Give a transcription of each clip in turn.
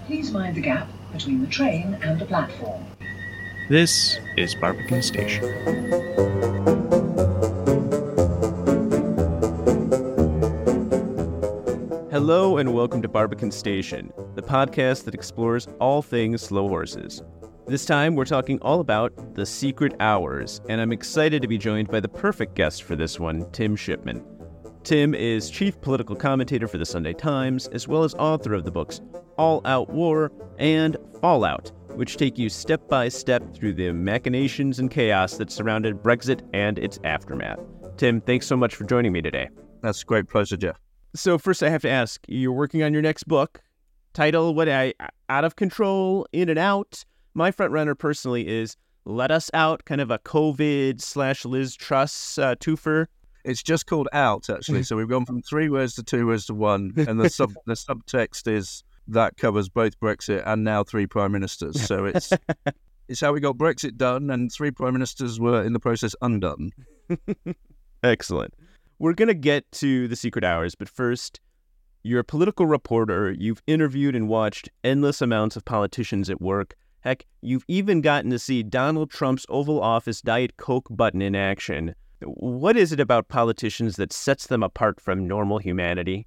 Please mind the gap between the train and the platform. This is Barbican Station. Hello and welcome to Barbican Station, the podcast that explores all things slow horses. This time we're talking all about The Secret Hours, and I'm excited to be joined by the perfect guest for this one, Tim Shipman. Tim is chief political commentator for the Sunday Times, as well as author of the books All Out War and Fallout, which take you step by step through the machinations and chaos that surrounded Brexit and its aftermath. Tim, thanks so much for joining me today. That's a great pleasure, Jeff. So first I have to ask, you're working on your next book. Title, Out of Control, In and Out. My front runner personally is Let Us Out, kind of a COVID/Liz Truss twofer. It's just called Out, actually. So we've gone from 3 words to 2 words to 1. And the subtext is that covers both Brexit and now 3 prime ministers. So it's how we got Brexit done and 3 prime ministers were in the process undone. Excellent. We're going to get to The Secret Hours, but first, you're a political reporter. You've interviewed and watched endless amounts of politicians at work. Heck, you've even gotten to see Donald Trump's Oval Office Diet Coke button in action. What is it about politicians that sets them apart from normal humanity?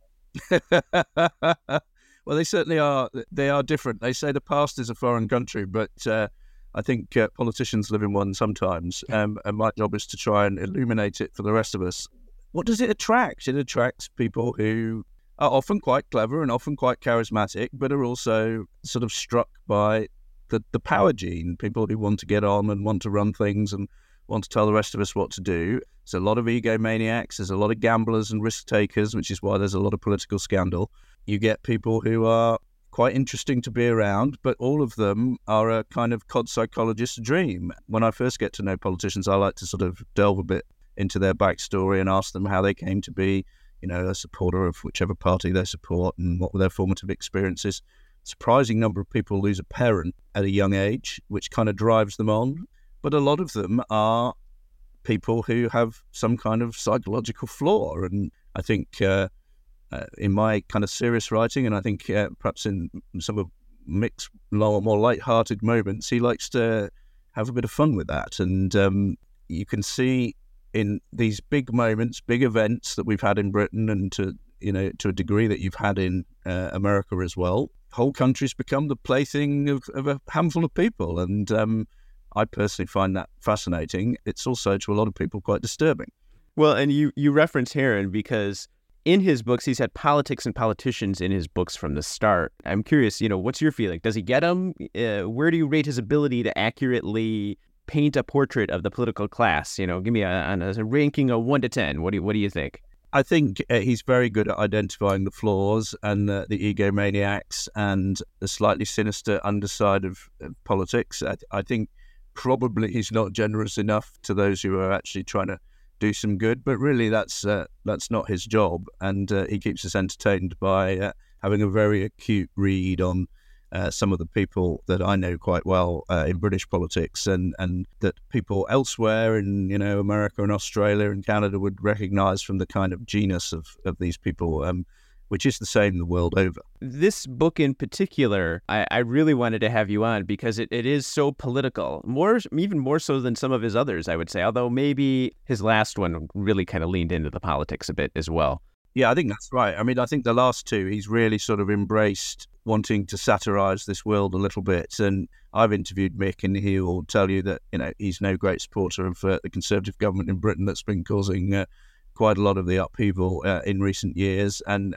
Well, they certainly are. They are different. They say the past is a foreign country, but I think politicians live in one sometimes. And my job is to try and illuminate it for the rest of us. What does it attract? It attracts people who are often quite clever and often quite charismatic, but are also sort of struck by the power gene, people who want to get on and want to run things and want to tell the rest of us what to do. There's a lot of egomaniacs, there's a lot of gamblers and risk takers, which is why there's a lot of political scandal. You get people who are quite interesting to be around, but all of them are a kind of cod psychologist's dream. When I first get to know politicians, I like to sort of delve a bit into their backstory and ask them how they came to be, a supporter of whichever party they support and what were their formative experiences. A surprising number of people lose a parent at a young age, which kind of drives them on. But a lot of them are people who have some kind of psychological flaw. And I think in my kind of serious writing, and I think perhaps in some of Mick's more light-hearted moments, he likes to have a bit of fun with that. And you can see in these big moments, big events that we've had in Britain and to a degree that you've had in America as well, whole countries become the plaything of a handful of people. And I personally find that fascinating. It's also, to a lot of people, quite disturbing. Well, and you reference Heron because in his books, he's had politics and politicians in his books from the start. I'm curious, what's your feeling? Does he get them? Where do you rate his ability to accurately paint a portrait of the political class? Give me a ranking of 1 to 10. What do you think? I think he's very good at identifying the flaws and the egomaniacs and the slightly sinister underside of politics. I think probably he's not generous enough to those who are actually trying to do some good, but really that's not his job, and he keeps us entertained by having a very acute read on some of the people that I know quite well in British politics, and that people elsewhere in America and Australia and Canada would recognise from the kind of genus of these people, which is the same the world over. This book in particular, I really wanted to have you on because it is so political, even more so than some of his others, I would say, although maybe his last one really kind of leaned into the politics a bit as well. Yeah, I think that's right. I mean, I think the last 2, he's really sort of embraced wanting to satirise this world a little bit. And I've interviewed Mick, and he will tell you that, he's no great supporter of the Conservative government in Britain that's been causing quite a lot of the upheaval in recent years. And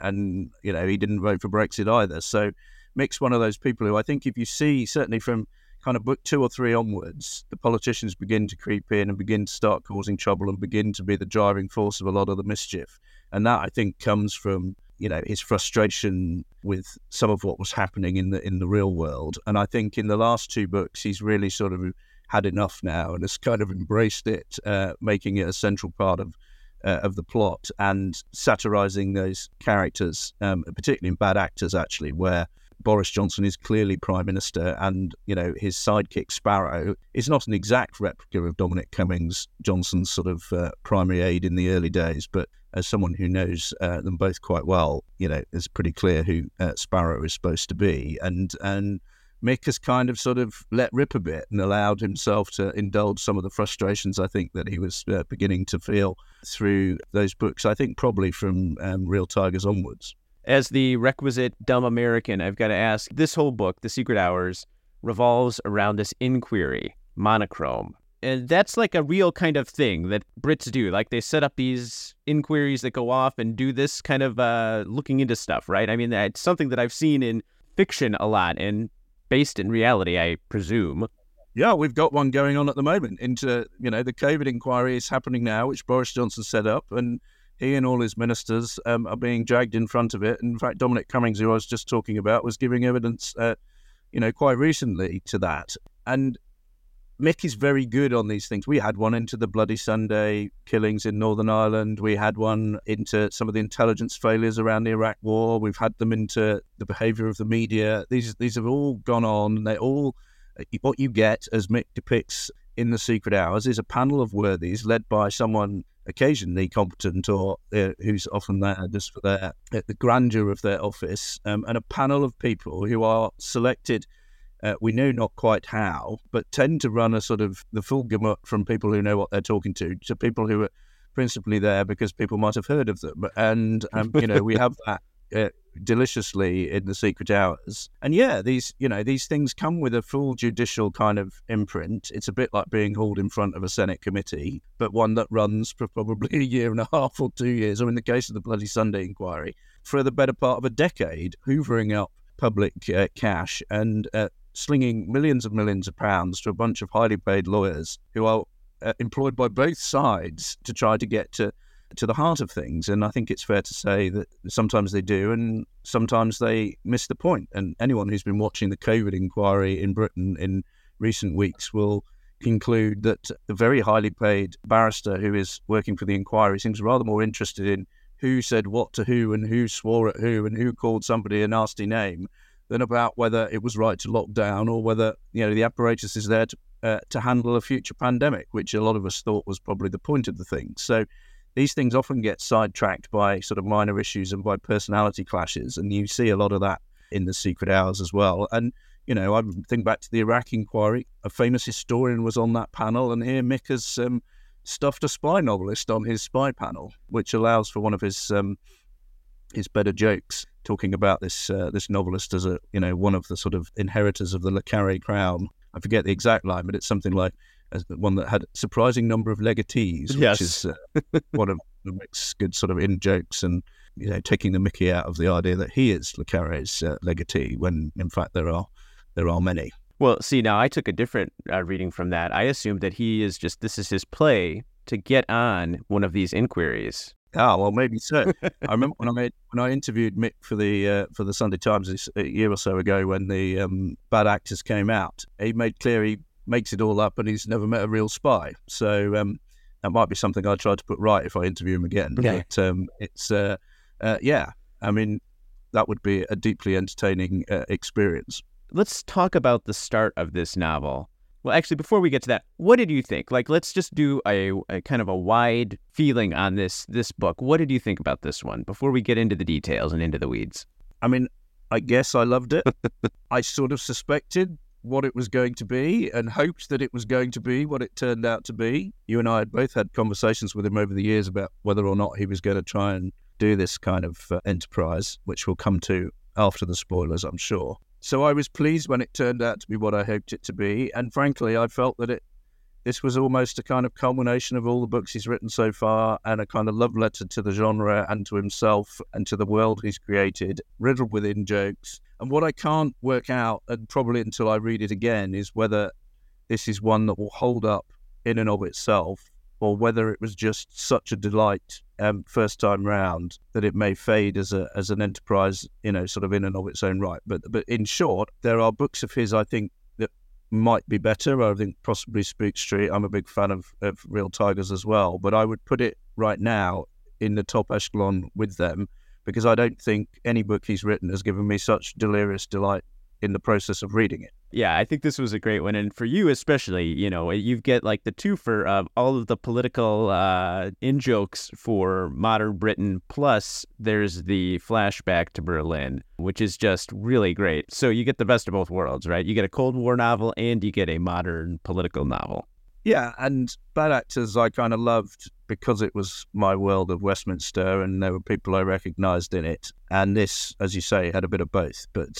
he didn't vote for Brexit either. So Mick's one of those people who I think if you see, certainly from kind of book 2 or 3 onwards, the politicians begin to creep in and begin to start causing trouble and begin to be the driving force of a lot of the mischief. And that, I think, comes from, his frustration with some of what was happening in the real world. And I think in the last 2 books, he's really sort of had enough now and has kind of embraced it, making it a central part of the plot and satirising those characters, particularly in Bad Actors, actually, where Boris Johnson is clearly Prime Minister and, his sidekick Sparrow is not an exact replica of Dominic Cummings, Johnson's sort of primary aide in the early days, but as someone who knows them both quite well, it's pretty clear who Sparrow is supposed to be. And Mick has kind of sort of let rip a bit and allowed himself to indulge some of the frustrations, I think, that he was beginning to feel through those books, I think probably from Real Tigers onwards. As the requisite dumb American, I've got to ask, this whole book, The Secret Hours, revolves around this inquiry, monochrome. And that's like a real kind of thing that Brits do. Like they set up these inquiries that go off and do this kind of looking into stuff, right? I mean, it's something that I've seen in fiction a lot and based in reality, I presume. Yeah, we've got one going on at the moment into, the COVID inquiry is happening now, which Boris Johnson set up, and he and all his ministers are being dragged in front of it. And in fact, Dominic Cummings, who I was just talking about, was giving evidence, quite recently to that. And Mick is very good on these things. We had one into the Bloody Sunday killings in Northern Ireland. We had one into some of the intelligence failures around the Iraq War. We've had them into the behaviour of the media. These have all gone on. And they all, what you get, as Mick depicts in The Secret Hours, is a panel of worthies led by someone occasionally competent or who's often there just for the grandeur of their office, and a panel of people who are selected. We know not quite how, but tend to run a sort of the full gamut from people who know what they're talking to people who are principally there because people might have heard of them. And, we have that deliciously in The Secret Hours. And yeah, these things come with a full judicial kind of imprint. It's a bit like being hauled in front of a Senate committee, but one that runs for probably a year and a half or 2 years, or in the case of the Bloody Sunday inquiry, for the better part of a decade, hoovering up public cash and slinging millions of pounds to a bunch of highly paid lawyers who are employed by both sides to try to get to the heart of things. And I think it's fair to say that sometimes they do and sometimes they miss the point. And anyone who's been watching the COVID inquiry in Britain in recent weeks will conclude that the very highly paid barrister who is working for the inquiry seems rather more interested in who said what to who and who swore at who and who called somebody a nasty name than about whether it was right to lock down or whether the apparatus is there to handle a future pandemic, which a lot of us thought was probably the point of the thing. So these things often get sidetracked by sort of minor issues and by personality clashes, and you see a lot of that in The Secret Hours as well. And I think back to the Iraq inquiry. A famous historian was on that panel, and here Mick has stuffed a spy novelist on his spy panel, which allows for one of his better jokes, talking about this novelist as one of the sort of inheritors of the Le Carré crown. I forget the exact line, but it's something like one that had a surprising number of legatees, yes. Which is one of the Mick's good sort of in jokes and taking the Mickey out of the idea that he is Le Carré's legatee when in fact there are many. Well, see, now I took a different reading from that. I assumed that this is his play to get on one of these inquiries. Ah, well, maybe so. I remember when I interviewed Mick for the Sunday Times a year or so ago when the Bad Actors came out. He made clear he makes it all up and he's never met a real spy. So that might be something I'd try to put right if I interview him again. Okay. But I mean, that would be a deeply entertaining experience. Let's talk about the start of this novel. Well, actually, before we get to that, what did you think? Like, let's just do a kind of a wide feeling on this book. What did you think about this one before we get into the details and into the weeds? I mean, I guess I loved it. I sort of suspected what it was going to be and hoped that it was going to be what it turned out to be. You and I had both had conversations with him over the years about whether or not he was going to try and do this kind of enterprise, which we'll come to after the spoilers, I'm sure. So I was pleased when it turned out to be what I hoped it to be. And frankly, I felt that this was almost a kind of culmination of all the books he's written so far and a kind of love letter to the genre and to himself and to the world he's created, riddled with in-jokes. And what I can't work out, and probably until I read it again, is whether this is one that will hold up in and of itself or whether it was just such a delight first time round that it may fade as an enterprise, sort of in and of its own right. But in short, there are books of his, I think, that might be better. I think possibly Spook Street. I'm a big fan of Real Tigers as well, but I would put it right now in the top echelon with them because I don't think any book he's written has given me such delirious delight in the process of reading it. Yeah, I think this was a great one. And for you especially, you get like the twofer of all of the political in-jokes for modern Britain, plus there's the flashback to Berlin, which is just really great. So you get the best of both worlds, right? You get a Cold War novel and you get a modern political novel. Yeah, and Bad Actors I kind of loved because it was my world of Westminster and there were people I recognised in it. And this, as you say, had a bit of both. But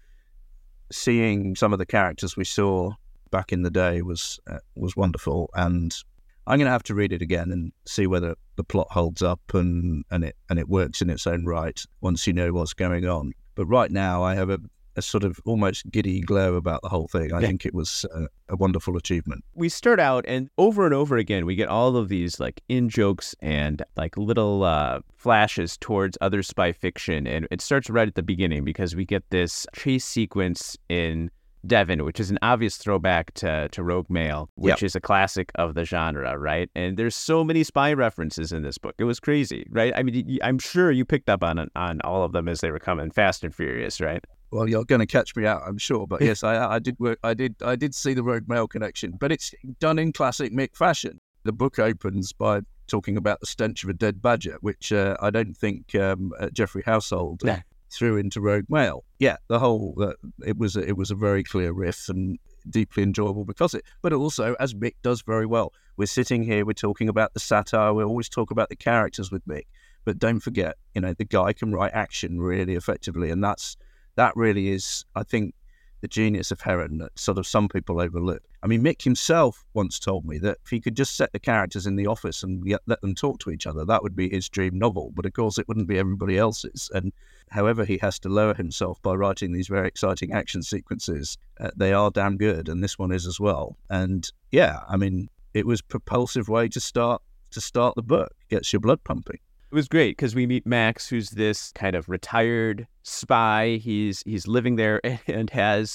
seeing some of the characters we saw back in the day was wonderful. And I'm going to have to read it again and see whether the plot holds up and it works in its own right once you know what's going on. But right now I have a sort of almost giddy glow about the whole thing. I think it was a wonderful achievement. We start out and over again, we get all of these like in-jokes and like little flashes towards other spy fiction. And it starts right at the beginning because we get this chase sequence in Devon, which is an obvious throwback to Rogue Mail, which is a classic of the genre, right? And there's so many spy references in this book. It was crazy, right? I mean, I'm sure you picked up on all of them as they were coming, Fast and Furious, right? Well, you're going to catch me out, I'm sure. But yes, I did see the Rogue Mail connection, but it's done in classic Mick fashion. The book opens by talking about the stench of a dead badger, which I don't think Geoffrey Household threw into Rogue Mail. Yeah, it was a very clear riff and deeply enjoyable because it. But also, as Mick does very well, we're sitting here, we're talking about the satire. We always talk about the characters with Mick, but don't forget, the guy can write action really effectively, and that really is, I think, the genius of Heron that sort of some people overlook. I mean, Mick himself once told me that if he could just set the characters in the office and let them talk to each other, that would be his dream novel. But of course, it wouldn't be everybody else's. And however he has to lower himself by writing these very exciting action sequences, they are damn good. And this one is as well. And yeah, I mean, it was a propulsive way to start the book. Gets your blood pumping. It was great because we meet Max, who's this kind of retired spy. He's living there and has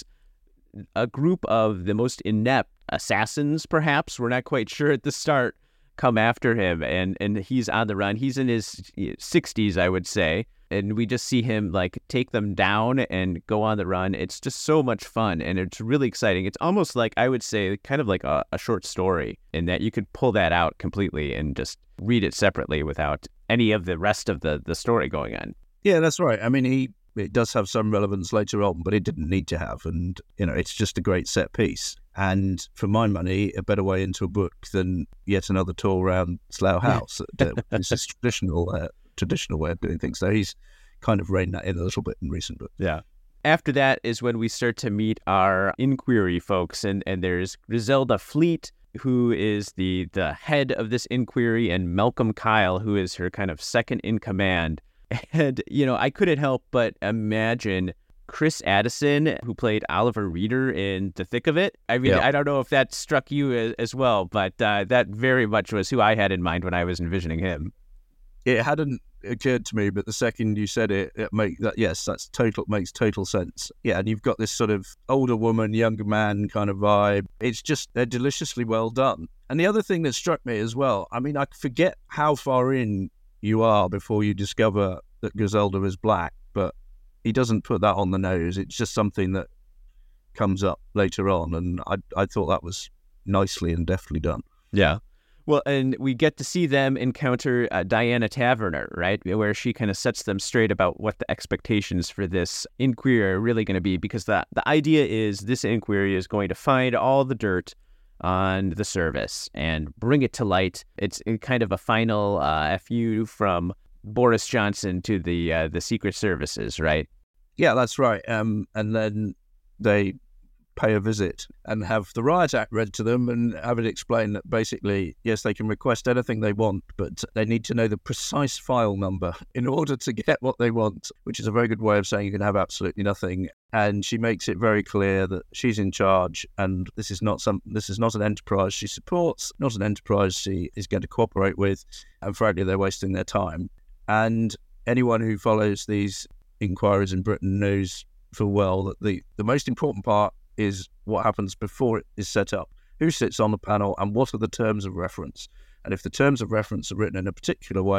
a group of the most inept assassins, perhaps. We're not quite sure at the start, come after him. And he's on the run. He's in his 60s, I would say. And we just see him like take them down and go on the run. It's just so much fun and it's really exciting. It's almost like, I would say, kind of like a short story in that you could pull that out completely and just read it separately without any of the rest of the story going on. Yeah, that's right. I mean, it does have some relevance later on, but it didn't need to have. And, it's just a great set piece. And for my money, a better way into a book than yet another tour around Slough House. It's this traditional way of doing things. So he's kind of reined that in a little bit in recent books. Yeah. After that is when we start to meet our inquiry folks. And there's Griselda Fleet, who is the head of this inquiry, and Malcolm Kyle, who is her kind of second in command. And, I couldn't help but imagine Chris Addison, who played Oliver Reader in The Thick of It. I mean, I don't know if that struck you as well, but that very much was who I had in mind when I was envisioning him. It hadn't occurred to me, but the second you said it makes total sense. Yeah, and you've got this sort of older woman, younger man kind of vibe. It's just, they're deliciously well done. And the other thing that struck me as well, I mean, I forget how far in you are before you discover that Griselda is black, but he doesn't put that on the nose. It's just something that comes up later on, and I thought that was nicely and deftly done. Yeah. Well, and we get to see them encounter Diana Taverner, right, where she kind of sets them straight about what the expectations for this inquiry are really going to be, because the idea is this inquiry is going to find all the dirt on the service and bring it to light. It's kind of a final FU from Boris Johnson to the Secret Services, right? Yeah, that's right. And then they pay a visit and have the Riot Act read to them and have it explained that basically, yes, they can request anything they want, but they need to know the precise file number in order to get what they want, which is a very good way of saying you can have absolutely nothing. And she makes it very clear that she's in charge, and this is not an enterprise she supports, not an enterprise she is going to cooperate with, and frankly, they're wasting their time. And anyone who follows these inquiries in Britain knows full well that the most important part is what happens before it is set up. Who sits on the panel and what are the terms of reference? And if the terms of reference are written in a particular way,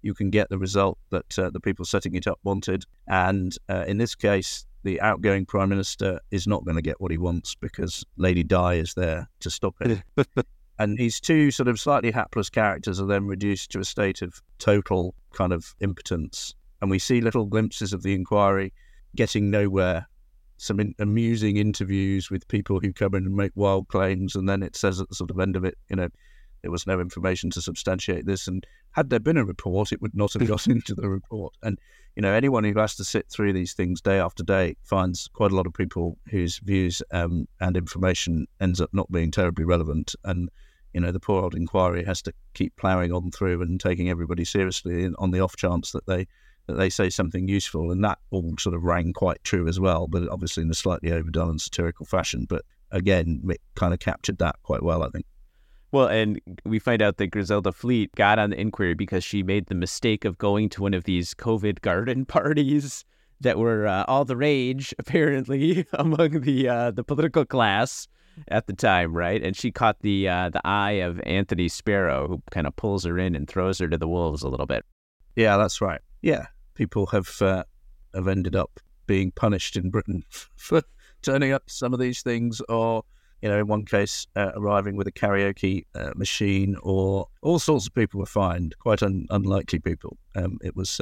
you can get the result that the people setting it up wanted. And in this case, the outgoing Prime Minister is not going to get what he wants because Lady Di is there to stop it. And these two sort of slightly hapless characters are then reduced to a state of total kind of impotence. And we see little glimpses of the inquiry getting nowhere, some amusing interviews with people who come in and make wild claims. And then it says at the sort of end of it, there was no information to substantiate this. And had there been a report, it would not have got into the report. And, anyone who has to sit through these things day after day finds quite a lot of people whose views and information ends up not being terribly relevant. And, the poor old inquiry has to keep ploughing on through and taking everybody seriously on the off chance that they say something useful. And that all sort of rang quite true as well, but obviously in a slightly overdone and satirical fashion. But again, Mick kind of captured that quite well, I think. Well, and we find out that Griselda Fleet got on the inquiry because she made the mistake of going to one of these COVID garden parties that were all the rage, apparently, among the political class at the time, right? And she caught the eye of Anthony Sparrow, who kind of pulls her in and throws her to the wolves a little bit. Yeah, that's right. Yeah, people have ended up being punished in Britain for turning up to some of these things, or in one case, arriving with a karaoke machine, or all sorts of people were fined, quite unlikely people. It was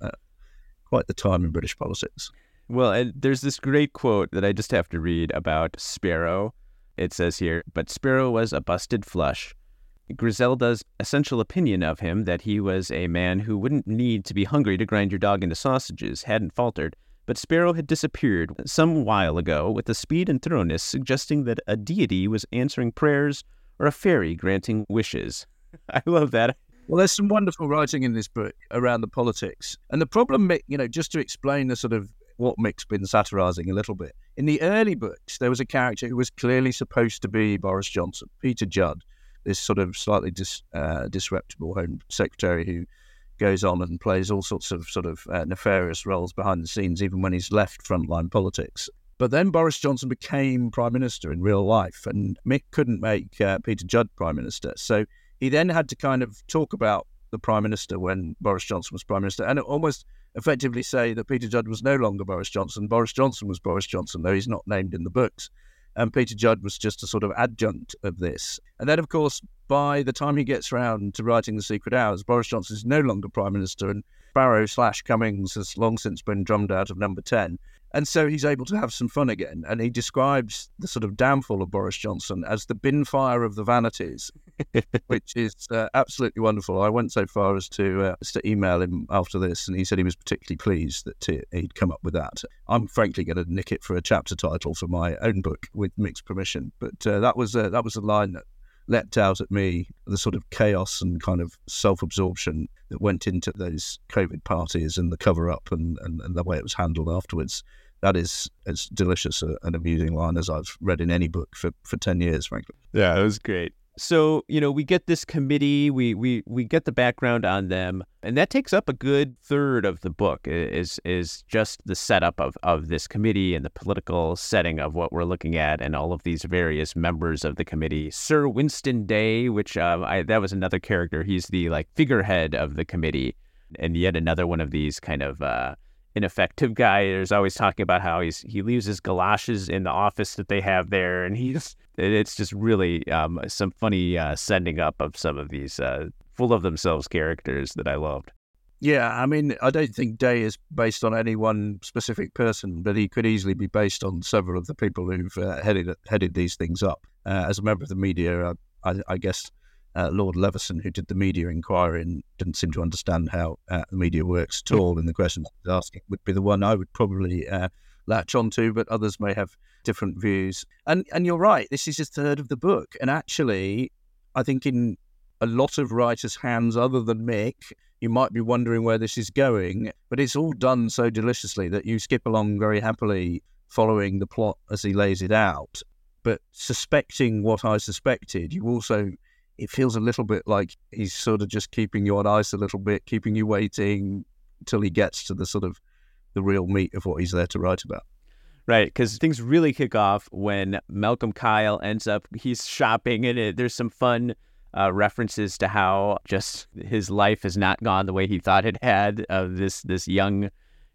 quite the time in British politics. Well, and there's this great quote that I just have to read about Sparrow. It says here, "But Sparrow was a busted flush. Griselda's essential opinion of him, that he was a man who wouldn't need to be hungry to grind your dog into sausages, hadn't faltered. But Sparrow had disappeared some while ago with a speed and thoroughness suggesting that a deity was answering prayers or a fairy granting wishes." I love that. Well, there's some wonderful writing in this book around the politics. And the problem, just to explain the sort of what Mick's been satirising a little bit. In the early books, there was a character who was clearly supposed to be Boris Johnson, Peter Judd, this sort of slightly disreputable Home Secretary who goes on and plays all sorts of nefarious roles behind the scenes, even when he's left frontline politics. But then Boris Johnson became Prime Minister in real life, and Mick couldn't make Peter Judd Prime Minister. So he then had to kind of talk about the Prime Minister when Boris Johnson was Prime Minister, and almost effectively say that Peter Judd was no longer Boris Johnson. Boris Johnson was Boris Johnson, though he's not named in the books. And Peter Judd was just a sort of adjunct of this. And then, of course, by the time he gets round to writing The Secret Hours, Boris Johnson is no longer Prime Minister, and Sparrow/Cummings has long since been drummed out of number 10. And so he's able to have some fun again. And he describes the sort of downfall of Boris Johnson as the bin fire of the vanities, which is absolutely wonderful. I went so far as to email him after this, and he said he was particularly pleased that he'd come up with that. I'm frankly going to nick it for a chapter title for my own book with Mick's permission. But that was a line that leapt out at me, the sort of chaos and kind of self-absorption that went into those COVID parties and the cover-up and the way it was handled afterwards. That is as delicious an amusing line as I've read in any book for 10 years, frankly. Yeah, it was great. So, we get this committee, we get the background on them, and that takes up a good third of the book is just the setup of this committee and the political setting of what we're looking at and all of these various members of the committee. Sir Winston Day, which that was another character. He's the figurehead of the committee, and yet another one of these kind of ineffective guy. There's always talking about how he leaves his galoshes in the office that they have there, and it's just really some funny sending up of some of these full of themselves characters that I loved. Yeah, I mean, I don't think Day is based on any one specific person, but he could easily be based on several of the people who've headed these things up. As a member of the media, I guess Lord Leveson, who did the media inquiry and didn't seem to understand how the media works at all in the questions he was asking, would be the one I would probably latch onto, but others may have different views. And you're right, this is a third of the book. And actually, I think in a lot of writers' hands other than Mick, you might be wondering where this is going, but it's all done so deliciously that you skip along very happily following the plot as he lays it out. But suspecting what I suspected, it feels a little bit like he's sort of just keeping you on ice a little bit, keeping you waiting till he gets to the sort of the real meat of what he's there to write about. Right, because things really kick off when Malcolm Kyle he's shopping, and there's some fun references to how just his life has not gone the way he thought it had. This young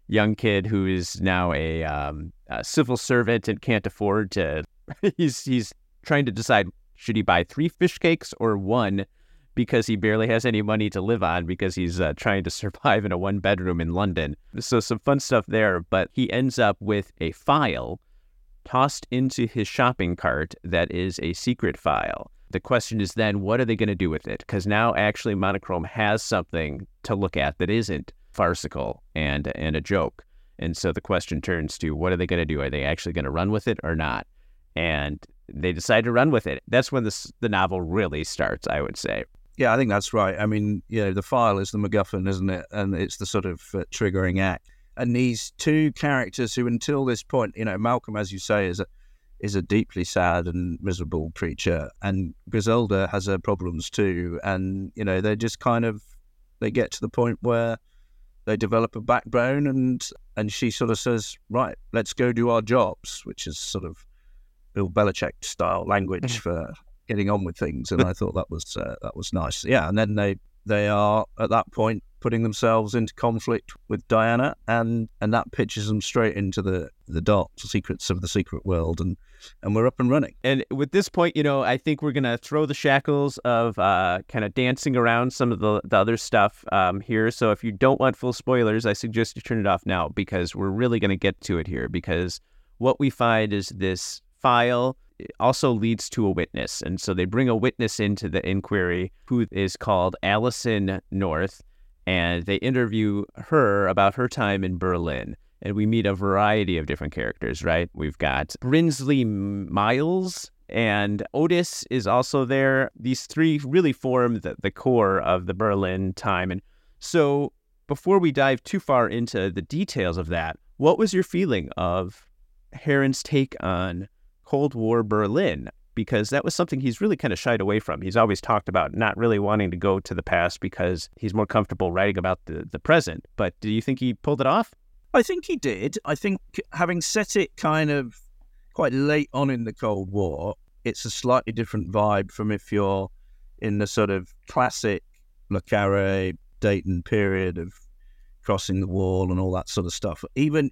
kid who is now a civil servant and can't afford to. He's trying to decide, should he buy 3 fish cakes or 1, because he barely has any money to live on because he's trying to survive in a 1-bedroom in London. So some fun stuff there, but he ends up with a file tossed into his shopping cart that is a secret file. The question is then, what are they going to do with it? Because now actually Monochrome has something to look at that isn't farcical and a joke. And so the question turns to, what are they going to do? Are they actually going to run with it or not? And they decide to run with it. That's when the novel really starts, I would say. Yeah, I think that's right. I mean, the file is the MacGuffin, isn't it? And it's the sort of triggering act. And these 2 characters who, until this point, Malcolm, as you say, is a deeply sad and miserable preacher, and Griselda has her problems too. And they just they get to the point where they develop a backbone, and she sort of says, right, let's go do our jobs, which is sort of Bill Belichick style language for getting on with things. And I thought that was nice. Yeah, and then they are at that point putting themselves into conflict with Diana, and that pitches them straight into the dark secrets of the secret world, and we're up and running. And with this point, I think we're going to throw the shackles of kind of dancing around some of the other stuff here. So if you don't want full spoilers, I suggest you turn it off now, because we're really going to get to it here, because what we find is this file also leads to a witness. And so they bring a witness into the inquiry who is called Allison North, and they interview her about her time in Berlin. And we meet a variety of different characters, right? We've got Brinsley Miles, and Otis is also there. These 3 really form the core of the Berlin time. And so before we dive too far into the details of that, what was your feeling of Herron's take on Cold War Berlin? Because that was something he's really kind of shied away from. He's always talked about not really wanting to go to the past because he's more comfortable writing about the present. But do you think he pulled it off? I think he did. I think having set it kind of quite late on in the Cold War, it's a slightly different vibe from if you're in the sort of classic Le Carré, Dayton period of crossing the wall and all that sort of stuff.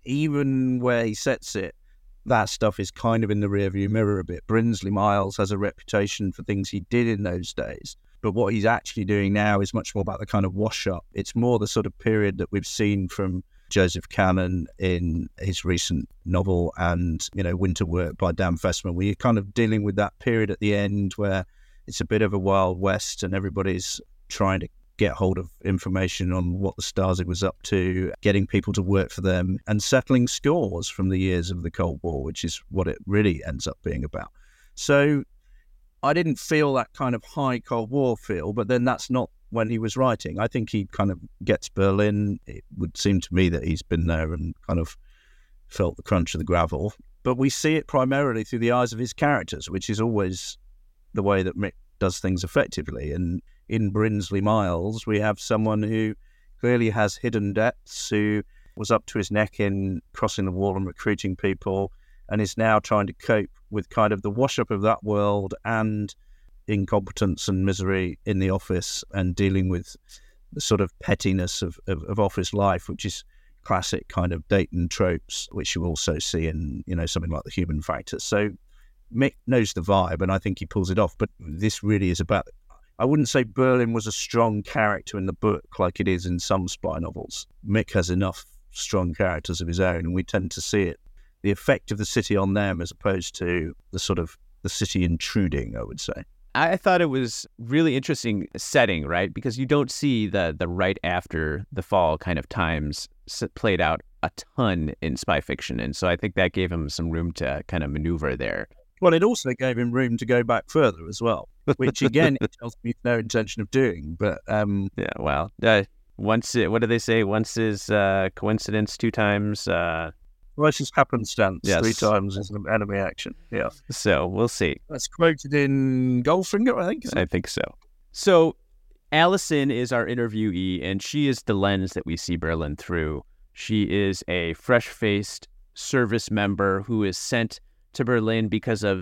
Even where he sets it, that stuff is kind of in the rearview mirror a bit. Brinsley Miles has a reputation for things he did in those days, but what he's actually doing now is much more about the kind of wash-up. It's more the sort of period that we've seen from Joseph Cannon in his recent novel and, Winter Work by Dan Fessman, where you're kind of dealing with that period at the end where it's a bit of a Wild West and everybody's trying to get hold of information on what the Stasi was up to, getting people to work for them, and settling scores from the years of the Cold War, which is what it really ends up being about. So I didn't feel that kind of high Cold War feel, but then that's not when he was writing. I think he kind of gets Berlin. It would seem to me that he's been there and kind of felt the crunch of the gravel. But we see it primarily through the eyes of his characters, which is always the way that Mick does things effectively. And in Brinsley Miles, we have someone who clearly has hidden debts, who was up to his neck in crossing the wall and recruiting people, and is now trying to cope with kind of the wash-up of that world and incompetence and misery in the office, and dealing with the sort of pettiness of office life, which is classic kind of Dayton tropes, which you also see in, something like The Human Factor. So Mick knows the vibe, and I think he pulls it off. But this really is about, I wouldn't say Berlin was a strong character in the book like it is in some spy novels. Mick has enough strong characters of his own, and we tend to see it, the effect of the city on them, as opposed to the sort of the city intruding, I would say. I thought it was really interesting setting, right? Because you don't see the right after the fall kind of times played out a ton in spy fiction. And so I think that gave him some room to kind of maneuver there. Well, it also gave him room to go back further as well, which again, it tells me no intention of doing. But yeah, well, what do they say? Once is coincidence, 2 times. Well, it's just happenstance. Yes. 3 times is an enemy action. Yeah. So we'll see. That's quoted in Goldfinger, I think. I think so. So Allison is our interviewee, and she is the lens that we see Berlin through. She is a fresh-faced service member who is sent to Berlin because of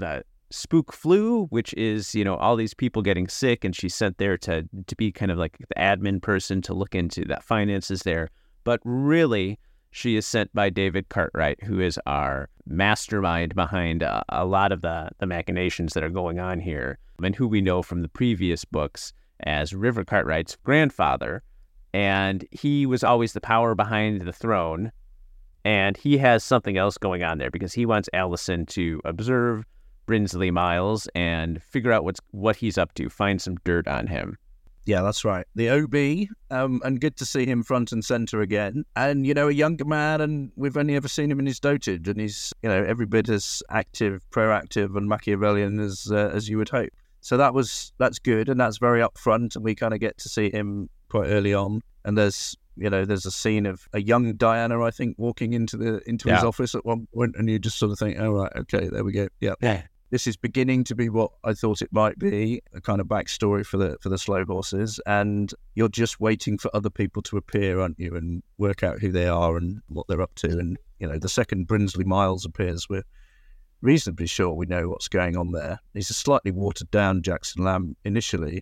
spook flu, which is, all these people getting sick, and she's sent there to be kind of like the admin person to look into the finances there. But really, she is sent by David Cartwright, who is our mastermind behind a lot of the machinations that are going on here, and who we know from the previous books as River Cartwright's grandfather. And he was always the power behind the throne. And he has something else going on there because he wants Alicent to observe Brinsley Miles and figure out what he's up to, find some dirt on him. Yeah, that's right. The OB, and good to see him front and centre again. And, a younger man, and we've only ever seen him in his dotage, and he's, every bit as active, proactive and Machiavellian as you would hope. So that's good, and that's very upfront, and we kind of get to see him quite early on. And there's a scene of a young Diana, I think, walking into his office at one point, and you just sort of think, oh, right, okay, there we go. Yeah. This is beginning to be what I thought it might be, a kind of backstory for the slow horses, and you're just waiting for other people to appear, aren't you, and work out who they are and what they're up to. And, the second Brinsley Miles appears, we're reasonably sure we know what's going on there. He's a slightly watered-down Jackson Lamb initially,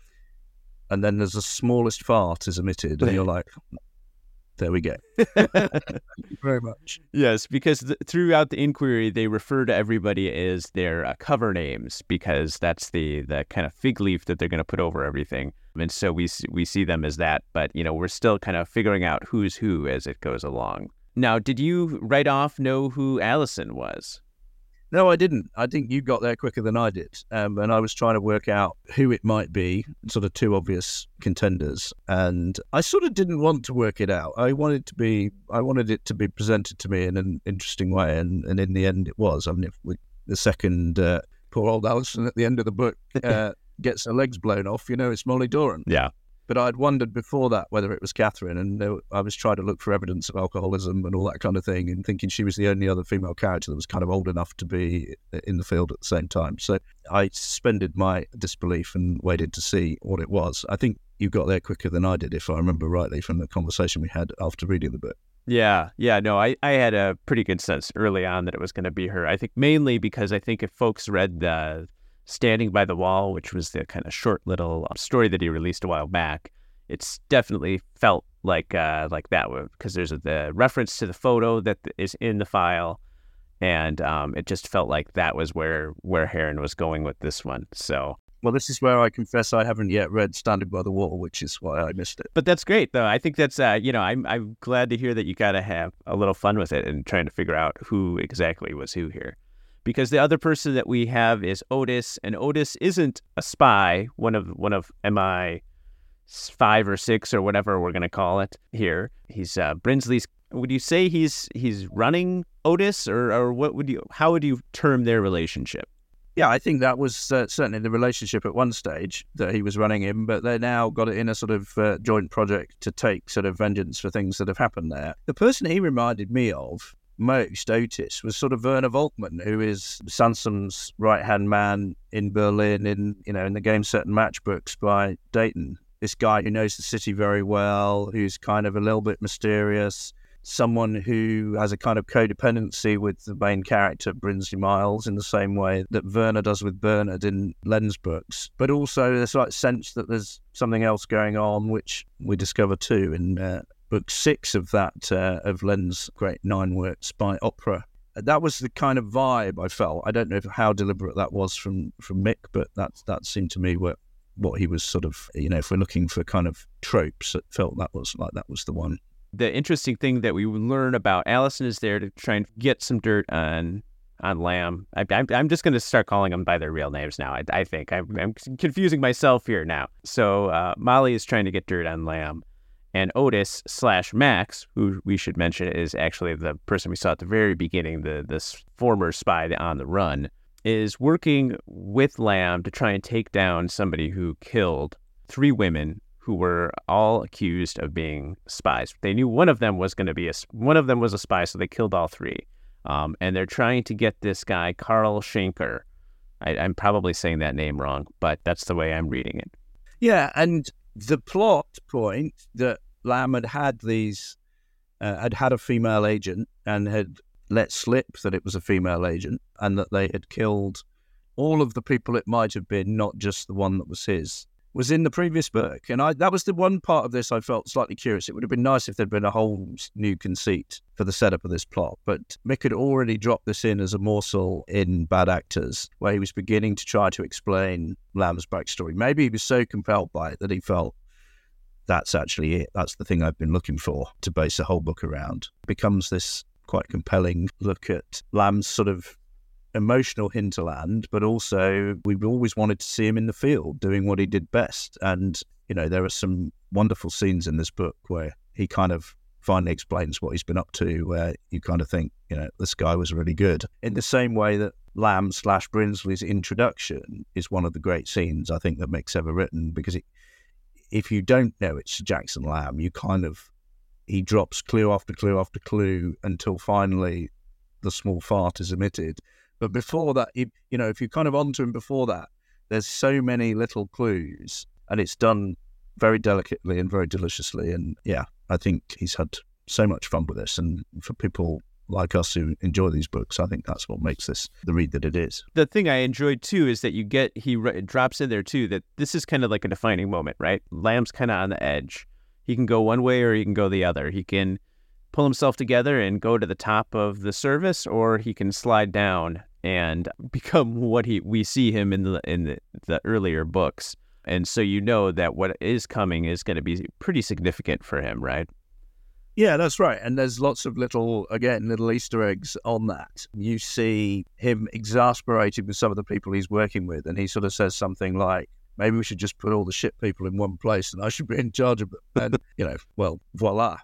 and then there's the smallest fart is emitted, and you're like, there we go. Thank you very much. Yes, because throughout the inquiry, they refer to everybody as their cover names, because that's the kind of fig leaf that they're going to put over everything. And so we see them as that, but, we're still kind of figuring out who's who as it goes along. Now, did you right off know who Alicent was? No, I didn't. I think you got there quicker than I did. And I was trying to work out who it might be, sort of two obvious contenders. And I sort of didn't want to work it out. I wanted it to be presented to me in an interesting way. And in the end, it was. I mean, the second poor old Alicent at the end of the book gets her legs blown off, it's Molly Doran. Yeah. But I'd wondered before that whether it was Catherine, and I was trying to look for evidence of alcoholism and all that kind of thing, and thinking she was the only other female character that was kind of old enough to be in the field at the same time. So I suspended my disbelief and waited to see what it was. I think you got there quicker than I did, if I remember rightly, from the conversation we had after reading the book. Yeah, no, I had a pretty good sense early on that it was going to be her. I think mainly because I think if folks read the Standing by the Wall, which was the kind of short little story that he released a while back, it's definitely felt like that, because there's the reference to the photo that is in the file, and it just felt like that was where Heron was going with this one. So, well, this is where I confess I haven't yet read Standing by the Wall, which is why I missed it. But that's great, though. I think that's I'm glad to hear that you got to have a little fun with it and trying to figure out who exactly was who here. Because the other person that we have is Otis, and Otis isn't a spy, one of MI 5 or 6 or whatever we're going to call it here. He's Brinsley's. Would you say he's running Otis, or how would you term their relationship? Yeah, I think that was certainly the relationship at one stage, that he was running him, but they now got it in a sort of joint project to take sort of vengeance for things that have happened there. The person he reminded me of most, Otis, was sort of Werner Volkmann, who is Sansom's right-hand man in Berlin in the Game, Set and Match books by Dayton. This guy who knows the city very well, who's kind of a little bit mysterious, someone who has a kind of codependency with the main character, Brinsley Miles, in the same way that Werner does with Bernard in Len's books. But also there's like sense that there's something else going on, which we discover too in Book 6 of that, of Len's great 9-work spy opera. That was the kind of vibe I felt. I don't know how deliberate that was from Mick, but that seemed to me what he was sort of, if we're looking for kind of tropes, it felt that was the one. The interesting thing that we learn about Alicent is there to try and get some dirt on Lamb. I'm just going to start calling them by their real names now. I think I'm confusing myself here now. So Molly is trying to get dirt on Lamb. And Otis / Max, who we should mention is actually the person we saw at the very beginning, this former spy on the run, is working with Lamb to try and take down somebody who killed 3 women who were all accused of being spies. They knew one of them was a spy, so they killed all 3. And they're trying to get this guy, Karl Schenker. I'm probably saying that name wrong, but that's the way I'm reading it. Yeah, and the plot point that Lamb had a female agent and had let slip that it was a female agent, and that they had killed all of the people it might have been, not just the one that was his, was in the previous book. And that was the one part of this I felt slightly curious. It would have been nice if there'd been a whole new conceit for the setup of this plot. But Mick had already dropped this in as a morsel in Bad Actors, where he was beginning to try to explain Lamb's backstory. Maybe he was so compelled by it that he felt, that's actually it. That's the thing I've been looking for to base the whole book around. It becomes this quite compelling look at Lamb's sort of emotional hinterland, but also we've always wanted to see him in the field doing what he did best. And, there are some wonderful scenes in this book where he kind of finally explains what he's been up to, where you kind of think, this guy was really good. In the same way that Lamb/Brinsley's introduction is one of the great scenes I think that Mick's ever written, because if you don't know it's Jackson Lamb, he drops clue after clue after clue until finally the small fart is emitted. But before that, if you're kind of onto him before that, there's so many little clues, and it's done very delicately and very deliciously. And yeah, I think he's had so much fun with this. And for people like us who enjoy these books, I think that's what makes this the read that it is. The thing I enjoyed too is that it drops in there too, that this is kind of like a defining moment, right? Lamb's kind of on the edge. He can go one way or he can go the other. He can pull himself together and go to the top of the service, or he can slide down and become what we see him in the earlier books. And so that what is coming is going to be pretty significant for him, right? Yeah, that's right. And there's lots of little Easter eggs on that. You see him exasperated with some of the people he's working with, and he sort of says something like, maybe we should just put all the shit people in one place and I should be in charge of them. And, well, voila.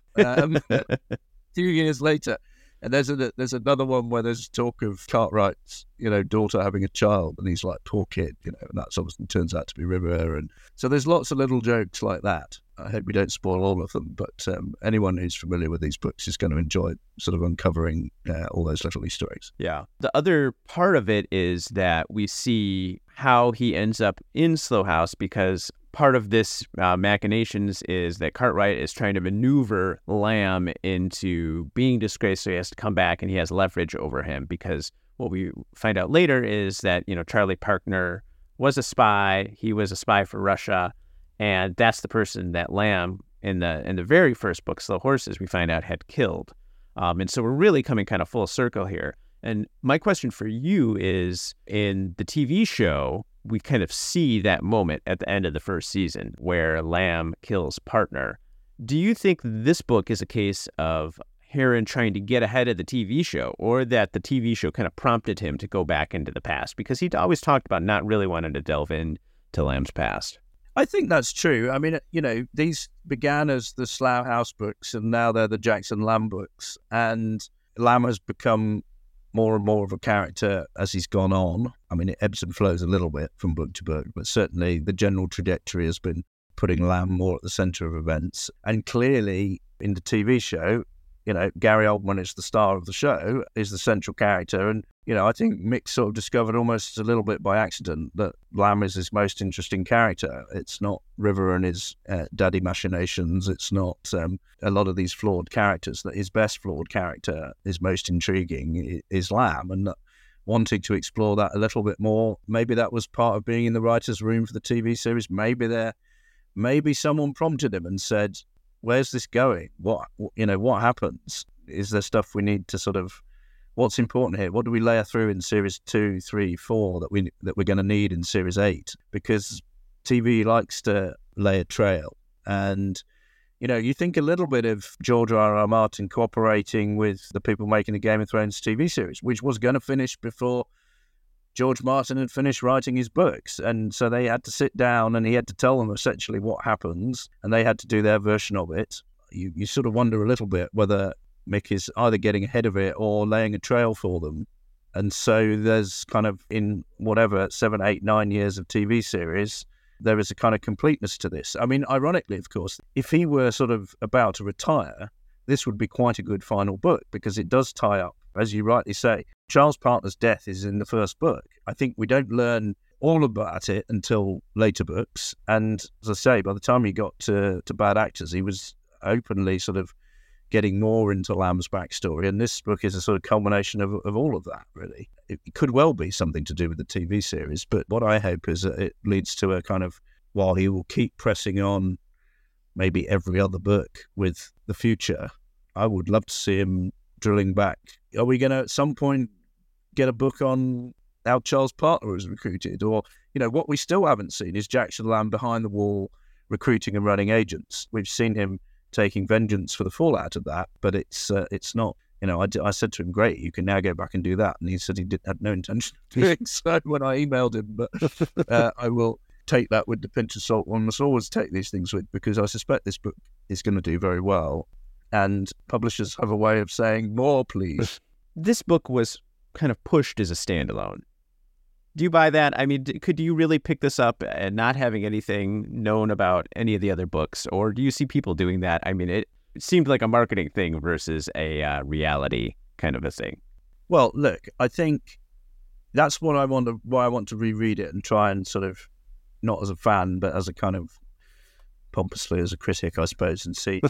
2 years later, and there's another one where there's talk of Cartwright's, daughter having a child, and he's like, poor kid, and that's obviously turns out to be River. And so there's lots of little jokes like that. I hope we don't spoil all of them, but anyone who's familiar with these books is going to enjoy sort of uncovering all those little Easter eggs. Yeah. The other part of it is that we see how he ends up in Slough House, because part of this machinations is that Cartwright is trying to maneuver Lamb into being disgraced, so he has to come back and he has leverage over him, because what we find out later is that, Charlie Parkner was a spy. He was a spy for Russia, and that's the person that Lamb in the very first book, Slow Horses, we find out had killed. And so we're really coming kind of full circle here. And my question for you is, in the TV show, we kind of see that moment at the end of the first season where Lamb kills Partner. Do you think this book is a case of Herron trying to get ahead of the TV show, or that the TV show kind of prompted him to go back into the past? Because he'd always talked about not really wanting to delve into Lamb's past. I think that's true. I mean, these began as the Slough House books, and now they're the Jackson Lamb books. And Lamb has become more and more of a character as he's gone on. I mean, it ebbs and flows a little bit from book to book, but certainly the general trajectory has been putting Lamb more at the centre of events. And clearly, in the TV show, Gary Oldman is the star of the show, is the central character. And, I think Mick sort of discovered almost a little bit by accident that Lamb is his most interesting character. It's not River and his daddy machinations. It's not a lot of these flawed characters. That his best flawed character, his most intriguing, is Lamb. And wanting to explore that a little bit more, maybe that was part of being in the writer's room for the TV series. Maybe someone prompted him and said, where's this going? What happens? Is there stuff we need to sort of, what's important here? What do we layer through in series 2, 3, 4 that we're going to need in series 8? Because TV likes to lay a trail. And, you think a little bit of George R.R. Martin cooperating with the people making the Game of Thrones TV series, which was going to finish before George Martin had finished writing his books. And so they had to sit down and he had to tell them essentially what happens, and they had to do their version of it. You sort of wonder a little bit whether Mick is either getting ahead of it or laying a trail for them. And so there's kind of, in whatever, 7, 8, 9 years of TV series, there is a kind of completeness to this. I mean, ironically, of course, if he were sort of about to retire, this would be quite a good final book, because it does tie up, as you rightly say. Charles Partner's death is in the first book. I think we don't learn all about it until later books. And as I say, by the time he got to Bad Actors, he was openly sort of getting more into Lamb's backstory. And this book is a sort of culmination of all of that, really. It could well be something to do with the TV series, but what I hope is that it leads to a kind of, while he will keep pressing on maybe every other book with the future, I would love to see him drilling back. Are we going to at some point get a book on how Charles Partner was recruited? Or, what we still haven't seen is Jack Lamb behind the wall recruiting and running agents. We've seen him taking vengeance for the fallout of that, but it's not, I said to him, great, you can now go back and do that. And he said he had no intention of doing so when I emailed him, but I will take that with the pinch of salt. One must always take these things with, because I suspect this book is going to do very well. And publishers have a way of saying, more, please. This book was kind of pushed as a standalone. Do you buy that? I mean, could you really pick this up and not having anything known about any of the other books? Or do you see people doing that? I mean, it seemed like a marketing thing versus a reality kind of a thing. Well, look, I think that's why I want to reread it and try and sort of, not as a fan, but as a kind of pompously as a critic, I suppose, and see.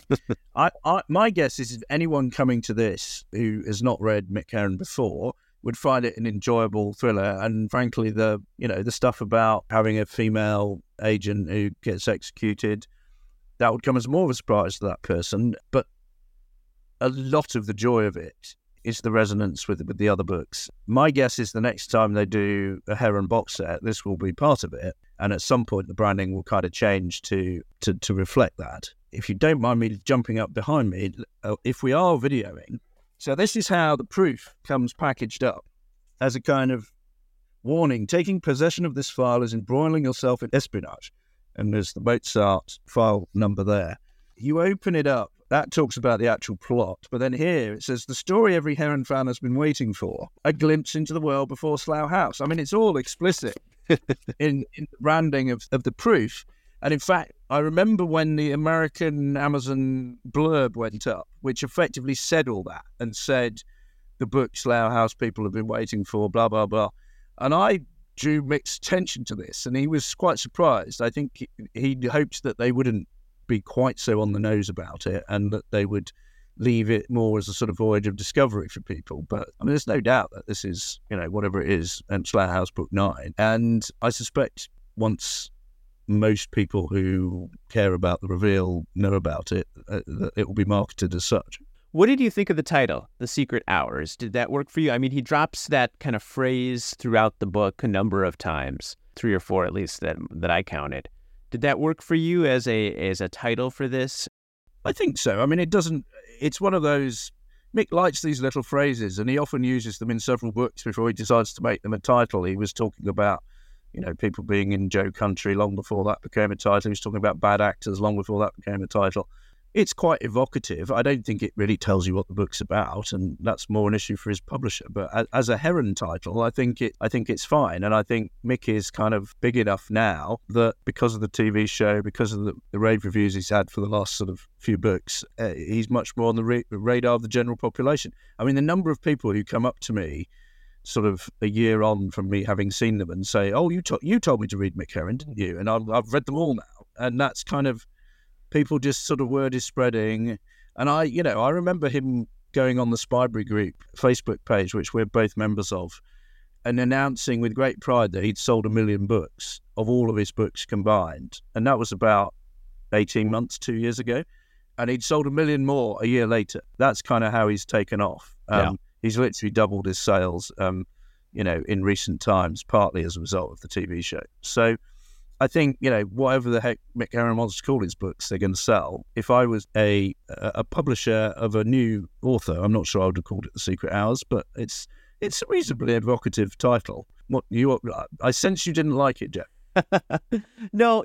My guess is if anyone coming to this who has not read Mick Herron before would find it an enjoyable thriller, and frankly, the stuff about having a female agent who gets executed, that would come as more of a surprise to that person. But a lot of the joy of it is the resonance with the other books. My guess is the next time they do a Herron box set, this will be part of it, and at some point the branding will kind of change to reflect that. If you don't mind me jumping up behind me, if we are videoing, so this is how the proof comes packaged up, as a kind of warning. Taking possession of this file is embroiling yourself in espionage. And there's the Mozart file number there. You open it up, that talks about the actual plot, but then here it says, the story every Herron fan has been waiting for, a glimpse into the world before Slough House. I mean, it's all explicit in the branding of the proof. And in fact, I remember when the American Amazon blurb went up, which effectively said all that and said the book Slough House people have been waiting for, blah, blah, blah. And I drew Mick's attention to this, and he was quite surprised. I think he hoped that they wouldn't be quite so on the nose about it, and that they would leave it more as a sort of voyage of discovery for people. But I mean, there's no doubt that this is, whatever it is, Slough House Book 9. And I suspect once most people who care about the reveal know about it, that it will be marketed as such. What did you think of the title, The Secret Hours? Did that work for you? I mean, he drops that kind of phrase throughout the book a number of times, 3 or 4 at least that I counted. Did that work for you as a title for this? I think so. I mean, it's one of those, Mick likes these little phrases, and he often uses them in several books before he decides to make them a title. He was talking about, people being in Joe Country long before that became a title. He was talking about bad actors long before that became a title. It's quite evocative. I don't think it really tells you what the book's about, and that's more an issue for his publisher. But as a Herron title, I think it's fine. And I think Mick is kind of big enough now that because of the TV show, because of the rave reviews he's had for the last sort of few books, he's much more on the radar of the general population. I mean, the number of people who come up to me sort of a year on from me having seen them and say, oh, you told me to read Mick Herron, didn't you? And I've read them all now. And that's kind of, people just sort of, word is spreading. And I remember him going on the Spybury Group Facebook page, which we're both members of, and announcing with great pride that he'd sold 1 million books of all of his books combined. And that was about 18 months, 2 years ago. And he'd sold 1 million more a year later. That's kind of how he's taken off. He's literally doubled his sales, in recent times, partly as a result of the TV show. So I think, whatever the heck Mick Herron wants to call his books, they're going to sell. If I was a publisher of a new author, I'm not sure I would have called it The Secret Hours, but it's a reasonably evocative title. I sense you didn't like it, Jeff. No,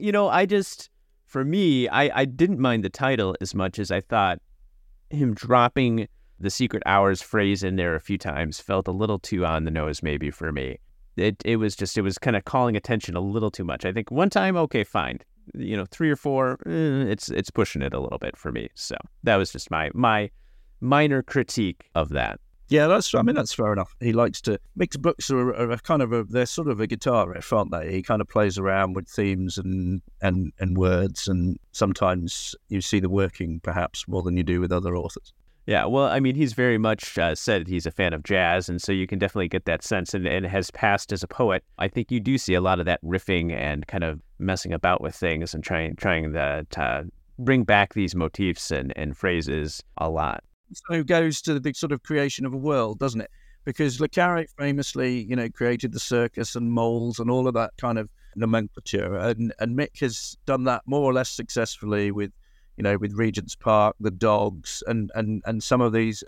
for me, I didn't mind the title as much as I thought him dropping the Secret Hours phrase in there a few times felt a little too on the nose maybe for me. It was kind of calling attention a little too much. I think one time, okay, fine. 3 or 4, it's pushing it a little bit for me. So that was just my minor critique of that. Yeah, that's fair enough. He likes to mix books are kind of they're sort of a guitar riff, aren't they? He kind of plays around with themes and words, and sometimes you see the working perhaps more than you do with other authors. Yeah, well, I mean, he's very much said he's a fan of jazz, and so you can definitely get that sense, and has passed as a poet. I think you do see a lot of that riffing and kind of messing about with things and trying to bring back these motifs and phrases a lot. So it goes to the sort of creation of a world, doesn't it? Because Le Carre famously, created the circus and moles and all of that kind of nomenclature, and Mick has done that more or less successfully with Regent's Park, the dogs, and some of these,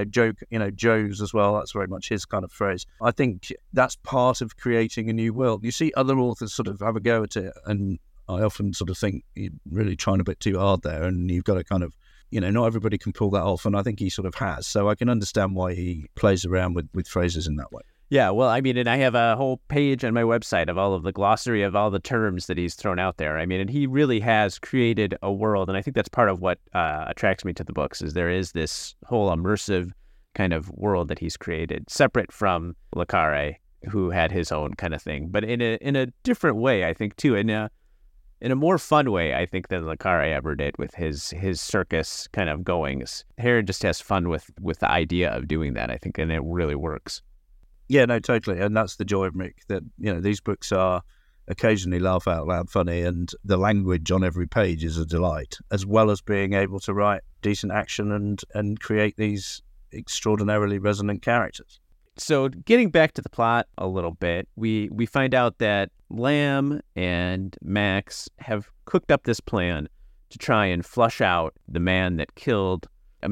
Joe's as well. That's very much his kind of phrase. I think that's part of creating a new world. You see other authors sort of have a go at it, and I often sort of think you're really trying a bit too hard there, and you've got to kind of, not everybody can pull that off, and I think he sort of has. So I can understand why he plays around with phrases in that way. Yeah, well, I mean, and I have a whole page on my website of all of the glossary of all the terms that he's thrown out there. I mean, and he really has created a world, and I think that's part of what attracts me to the books, is there is this whole immersive kind of world that he's created, separate from Le Carre, who had his own kind of thing, but in a different way, I think, too, in a more fun way, I think, than Le Carre ever did with his circus kind of goings. Heron just has fun with the idea of doing that, I think, and it really works. Yeah, no, totally. And that's the joy of Mick, that, these books are occasionally laugh out loud funny, and the language on every page is a delight, as well as being able to write decent action and create these extraordinarily resonant characters. So getting back to the plot a little bit, we find out that Lamb and Max have cooked up this plan to try and flush out the man that killed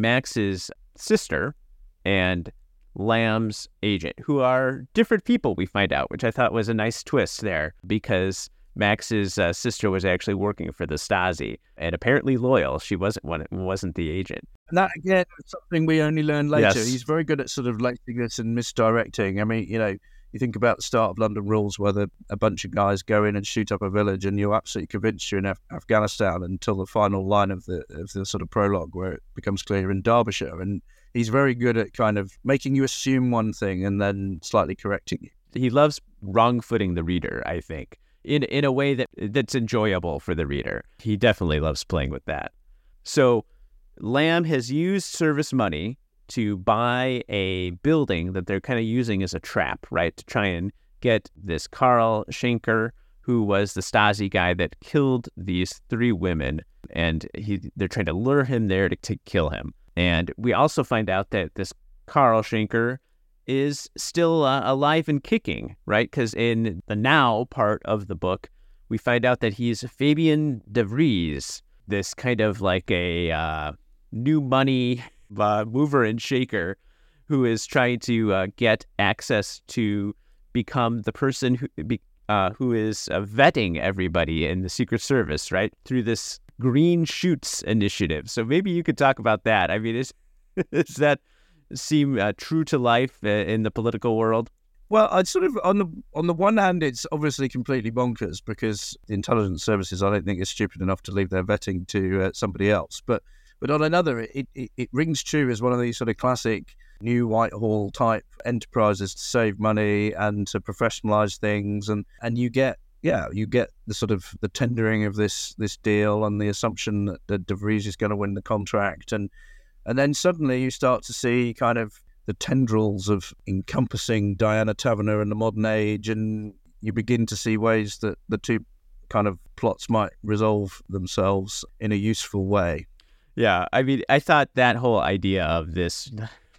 Max's sister and Lamb's agent, who are different people, we find out, which I thought was a nice twist there, because Max's sister was actually working for the Stasi and apparently loyal. She wasn't the agent. And that, again, is something we only learn later. Yes. He's very good at sort of lacing this and misdirecting. I mean, you think about the start of London Rules, where a bunch of guys go in and shoot up a village, and you're absolutely convinced you're in Afghanistan until the final line of the sort of prologue, where it becomes clear you're in Derbyshire. And he's very good at kind of making you assume one thing and then slightly correcting you. He loves wrong-footing the reader, I think, in a way that's enjoyable for the reader. He definitely loves playing with that. So Lamb has used service money to buy a building that they're kind of using as a trap, right, to try and get this Karl Schenker, who was the Stasi guy that killed these 3 women, and they're trying to lure him there to kill him. And we also find out that this Karl Schenker is still alive and kicking, right? Because in the now part of the book, we find out that he's Fabian de Vries, this kind of like a new money mover and shaker who is trying to get access to become the person who is vetting everybody in the Secret Service, right? Through this Green Shoots initiative. So maybe you could talk about that. I mean, does that seem true to life in the political world? Well, I'd sort of, on the one hand, it's obviously completely bonkers, because the intelligence services, I don't think, are stupid enough to leave their vetting to somebody else. But on another, it rings true as one of these sort of classic new Whitehall type enterprises to save money and to professionalize things, and you get the sort of the tendering of this deal and the assumption that de Vries is going to win the contract, and then suddenly you start to see kind of the tendrils of encompassing Diana Taverner and the modern age, and you begin to see ways that the two kind of plots might resolve themselves in a useful way. Yeah, I mean, I thought that whole idea of this,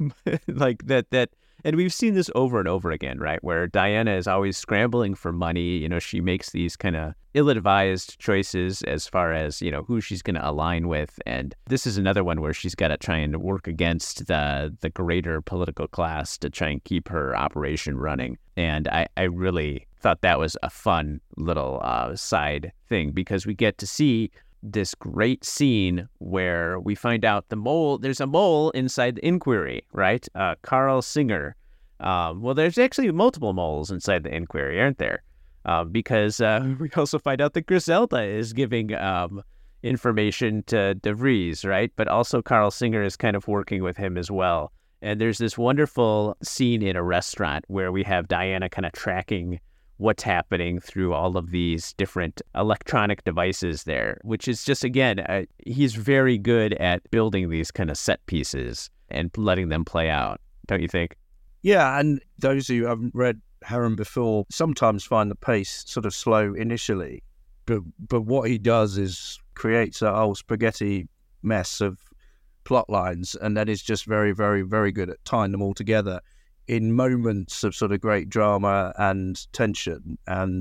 like that, and we've seen this over and over again, right? Where Diana is always scrambling for money. She makes these kind of ill-advised choices as far as, who she's going to align with. And this is another one where she's got to try and work against the greater political class to try and keep her operation running. And I really thought that was a fun little side thing, because we get to see this great scene where we find out there's a mole inside the Inquiry, right? Karl Singer. Well, there's actually multiple moles inside the Inquiry, aren't there? Because we also find out that Griselda is giving information to de Vries, right? But also Karl Singer is kind of working with him as well. And there's this wonderful scene in a restaurant where we have Diana kind of tracking what's happening through all of these different electronic devices there, which is just, again, he's very good at building these kind of set pieces and letting them play out, don't you think? Yeah, and those who haven't read Herron before sometimes find the pace sort of slow initially, but what he does is creates a whole spaghetti mess of plot lines, and that is just very, very, very good at tying them all together in moments of sort of great drama and tension,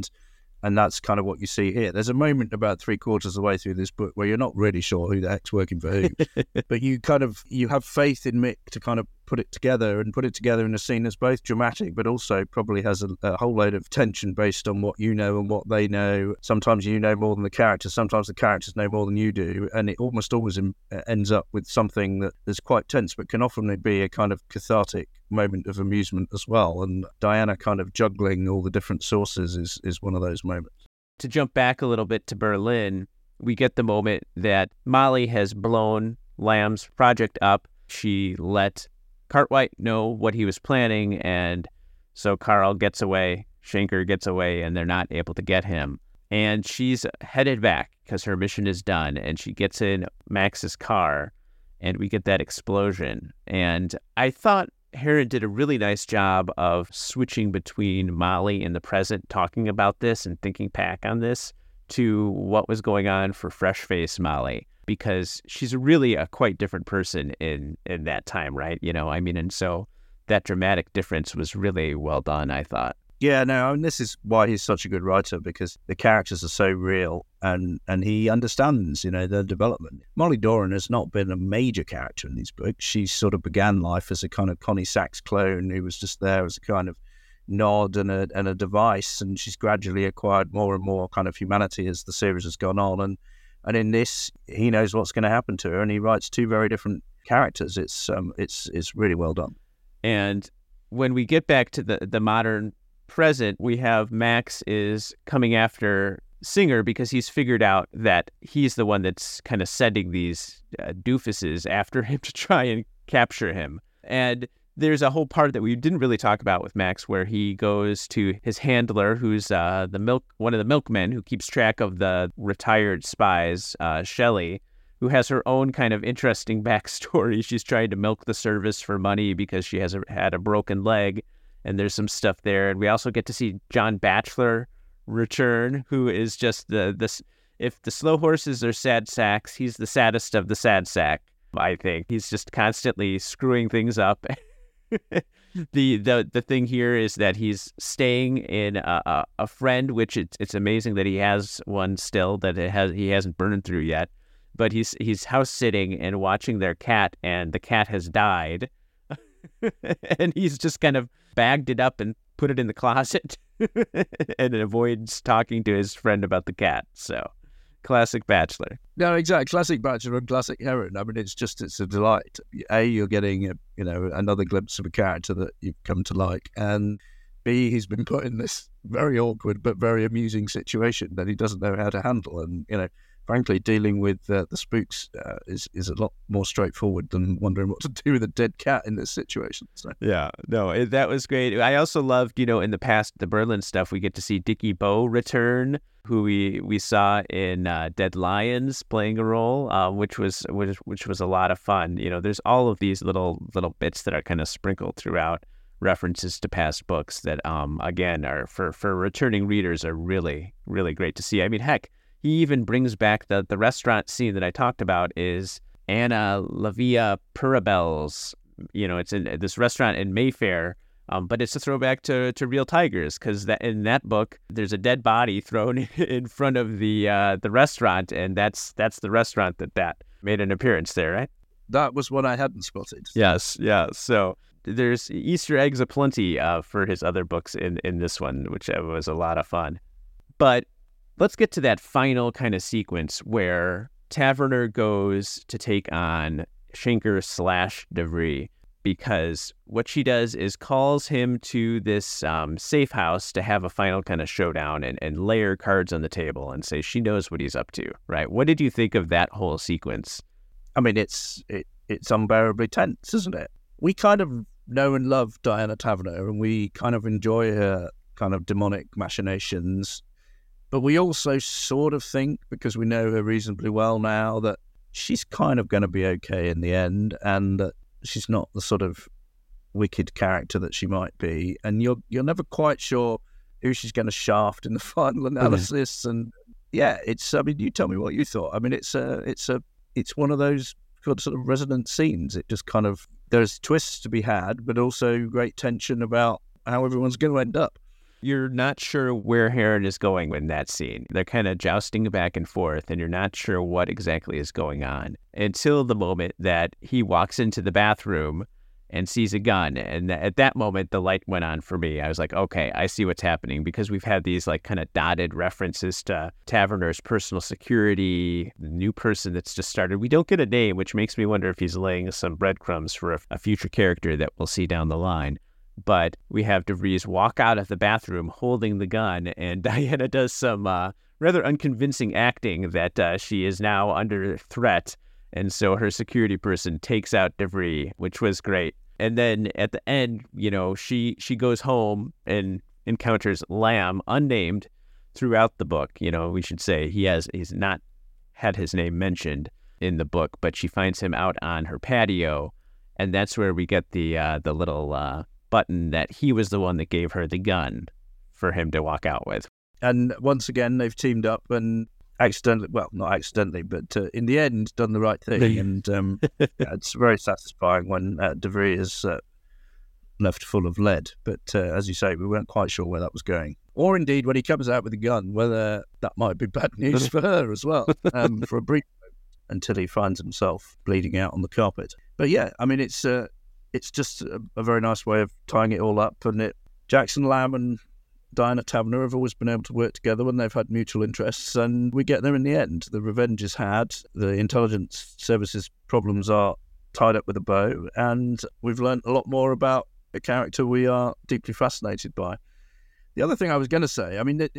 and that's kind of what you see here. There's a moment about 3/4 of the way through this book where you're not really sure who the heck's working for who, but you have faith in Mick to kind of put it together in a scene that's both dramatic but also probably has a whole load of tension based on what you know and what they know. Sometimes you know more than the characters, sometimes the characters know more than you do, and it almost always ends up with something that is quite tense but can often be a kind of cathartic moment of amusement as well. And Diana kind of juggling all the different sources is one of those moments. To jump back a little bit to Berlin, we get the moment that Molly has blown Lamb's project up. She let Cartwright know what he was planning, and so Carl gets away, Shanker gets away, and they're not able to get him. And she's headed back because her mission is done, and she gets in Max's car, and we get that explosion. And I thought Herron did a really nice job of switching between Molly in the present, talking about this and thinking back on this, to what was going on for fresh-faced Molly, because she's really a quite different person in that time, right? You know, I mean, and so that dramatic difference was really well done, I thought. Yeah, no, I mean, this is why he's such a good writer, because the characters are so real, and he understands, you know, their development. Molly Doran has not been a major character in these books. She sort of began life as a kind of Connie Sachs clone who was just there as a kind of nod and a device, and she's gradually acquired more and more kind of humanity as the series has gone on. And in this, he knows what's going to happen to her, and he writes two very different characters. It's really well done. And when we get back to the modern present, we have Max is coming after Singer because he's figured out that he's the one that's kind of sending these doofuses after him to try and capture him. And there's a whole part that we didn't really talk about with Max where he goes to his handler, who's one of the milkmen who keeps track of the retired spies, Shelley, who has her own kind of interesting backstory. She's trying to milk the service for money because she had a broken leg, and there's some stuff there. And we also get to see John Batchelor return, who is just if the slow horses are sad sacks, he's the saddest of the sad sack, I think. He's just constantly screwing things up. The thing here is that he's staying in a friend, which it's amazing that he has one still, that he hasn't burned through yet. But he's house sitting and watching their cat, and the cat has died, and he's just kind of bagged it up and put it in the closet, and avoids talking to his friend about the cat. So, classic Batchelor. No, exactly. Classic Batchelor and classic Herron. I mean, it's a delight. You're getting another glimpse of a character that you've come to like, and B, he's been put in this very awkward but very amusing situation that he doesn't know how to handle, and frankly, dealing with the spooks is a lot more straightforward than wondering what to do with a dead cat in this situation. So. Yeah, no, that was great. I also loved, in the past, the Berlin stuff, we get to see Dickie Bowe return, who we saw in Dead Lions playing a role, which was a lot of fun. There's all of these little bits that are kind of sprinkled throughout, references to past books that, again, are for returning readers are really, really great to see. I mean, heck, he even brings back the restaurant scene that I talked about is Anna Lavia Purabel's. It's in this restaurant in Mayfair, but it's a throwback to Real Tigers, because in that book there's a dead body thrown in front of the restaurant, and that's the restaurant that made an appearance there, right? That was one I hadn't spotted. Yes, yeah. So there's Easter eggs aplenty for his other books in this one, which was a lot of fun. But let's get to that final kind of sequence where Taverner goes to take on Shanker / DeVry, because what she does is calls him to this safe house to have a final kind of showdown and lay her cards on the table and say she knows what he's up to, right? What did you think of that whole sequence? I mean, it's unbearably tense, isn't it? We kind of know and love Diana Taverner, and we kind of enjoy her kind of demonic machinations. But we also sort of think, because we know her reasonably well now, that she's kind of going to be okay in the end, and that she's not the sort of wicked character that she might be, and you're never quite sure who she's going to shaft in the final analysis. And yeah, I mean, you tell me what you thought. I mean, it's one of those sort of resonant scenes. It just kind of, there's twists to be had, but also great tension about how everyone's going to end up. You're not sure where Heron is going in that scene. They're kind of jousting back and forth, and you're not sure what exactly is going on until the moment that he walks into the bathroom and sees a gun. And at that moment, the light went on for me. I was like, okay, I see what's happening, because we've had these like kind of dotted references to Taverner's personal security, the new person that's just started. We don't get a name, which makes me wonder if he's laying some breadcrumbs for a future character that we'll see down the line. But we have DeVries walk out of the bathroom holding the gun, and Diana does some rather unconvincing acting that she is now under threat. And so her security person takes out DeVries, which was great. And then at the end, she goes home and encounters Lamb, unnamed, throughout the book. We should say he's not had his name mentioned in the book, but she finds him out on her patio, and that's where we get the little button that he was the one that gave her the gun for him to walk out with. And once again, they've teamed up and not accidentally, but in the end, done the right thing. And it's very satisfying when DeVries is left full of lead. But as you say, we weren't quite sure where that was going. Or indeed, when he comes out with a gun, whether that might be bad news for her as well, for a brief moment, until he finds himself bleeding out on the carpet. But yeah, I mean, it's just a very nice way of tying it all up. And Jackson Lamb and Diana Taverner have always been able to work together when they've had mutual interests, and we get there in the end. The revenge is had, the intelligence services problems are tied up with a bow, and we've learned a lot more about a character we are deeply fascinated by. The other thing I was going to say, I mean,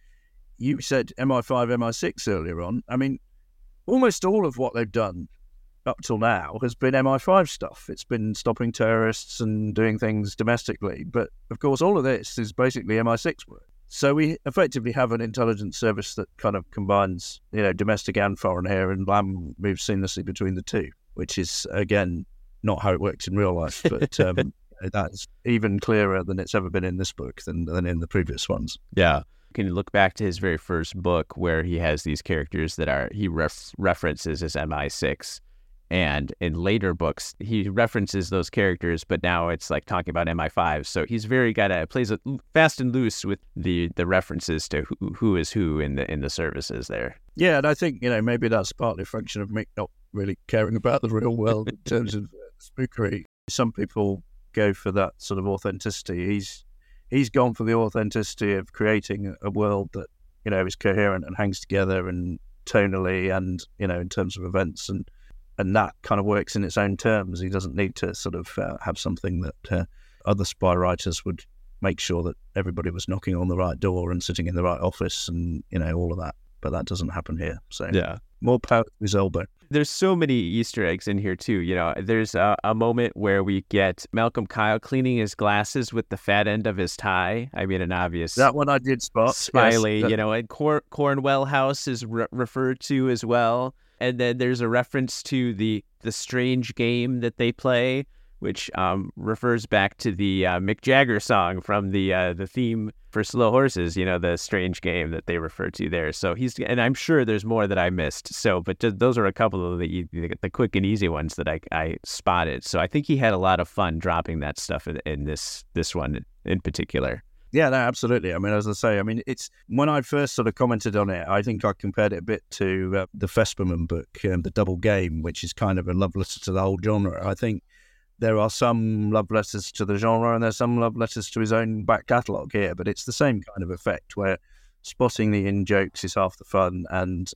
you said MI5, MI6 earlier on. I mean, almost all of what they've done up till now has been MI5 stuff. It's been stopping terrorists and doing things domestically. But, of course, all of this is basically MI6 work. So we effectively have an intelligence service that kind of combines, domestic and foreign here, and Lamb moves seamlessly between the two, which is, again, not how it works in real life. But that's even clearer than it's ever been in this book than in the previous ones. Yeah. You can look back to his very first book where he has these characters that he references as MI6. And in later books, he references those characters, but now it's like talking about MI5. So he's plays it fast and loose with the references to who is who in the services there. Yeah, and I think, maybe that's partly a function of Mick not really caring about the real world in terms of spookery. Some people go for that sort of authenticity. He's gone for the authenticity of creating a world that, is coherent and hangs together, and tonally and, in terms of events, and that kind of works in its own terms. He doesn't need to sort of have something that other spy writers would make sure that everybody was knocking on the right door and sitting in the right office and, all of that. But that doesn't happen here. So yeah, more power to his elbow. There's so many Easter eggs in here, too. There's a moment where we get Malcolm Kyle cleaning his glasses with the fat end of his tie. I mean, an obvious... That one I did spot. Smiley, yes, and Cornwell House is referred to as well. And then there's a reference to the strange game that they play, which refers back to the Mick Jagger song from the theme for Slow Horses, the strange game that they refer to there. So and I'm sure there's more that I missed. So, but those are a couple of the quick and easy ones that I spotted. So I think he had a lot of fun dropping that stuff in this one in particular. Yeah, no, absolutely. I mean, as I say, it's when I first sort of commented on it, I think I compared it a bit to the Vesperman book, The Double Game, which is kind of a love letter to the whole genre. I think there are some love letters to the genre and there's some love letters to his own back catalogue here, but it's the same kind of effect where spotting the in-jokes is half the fun. And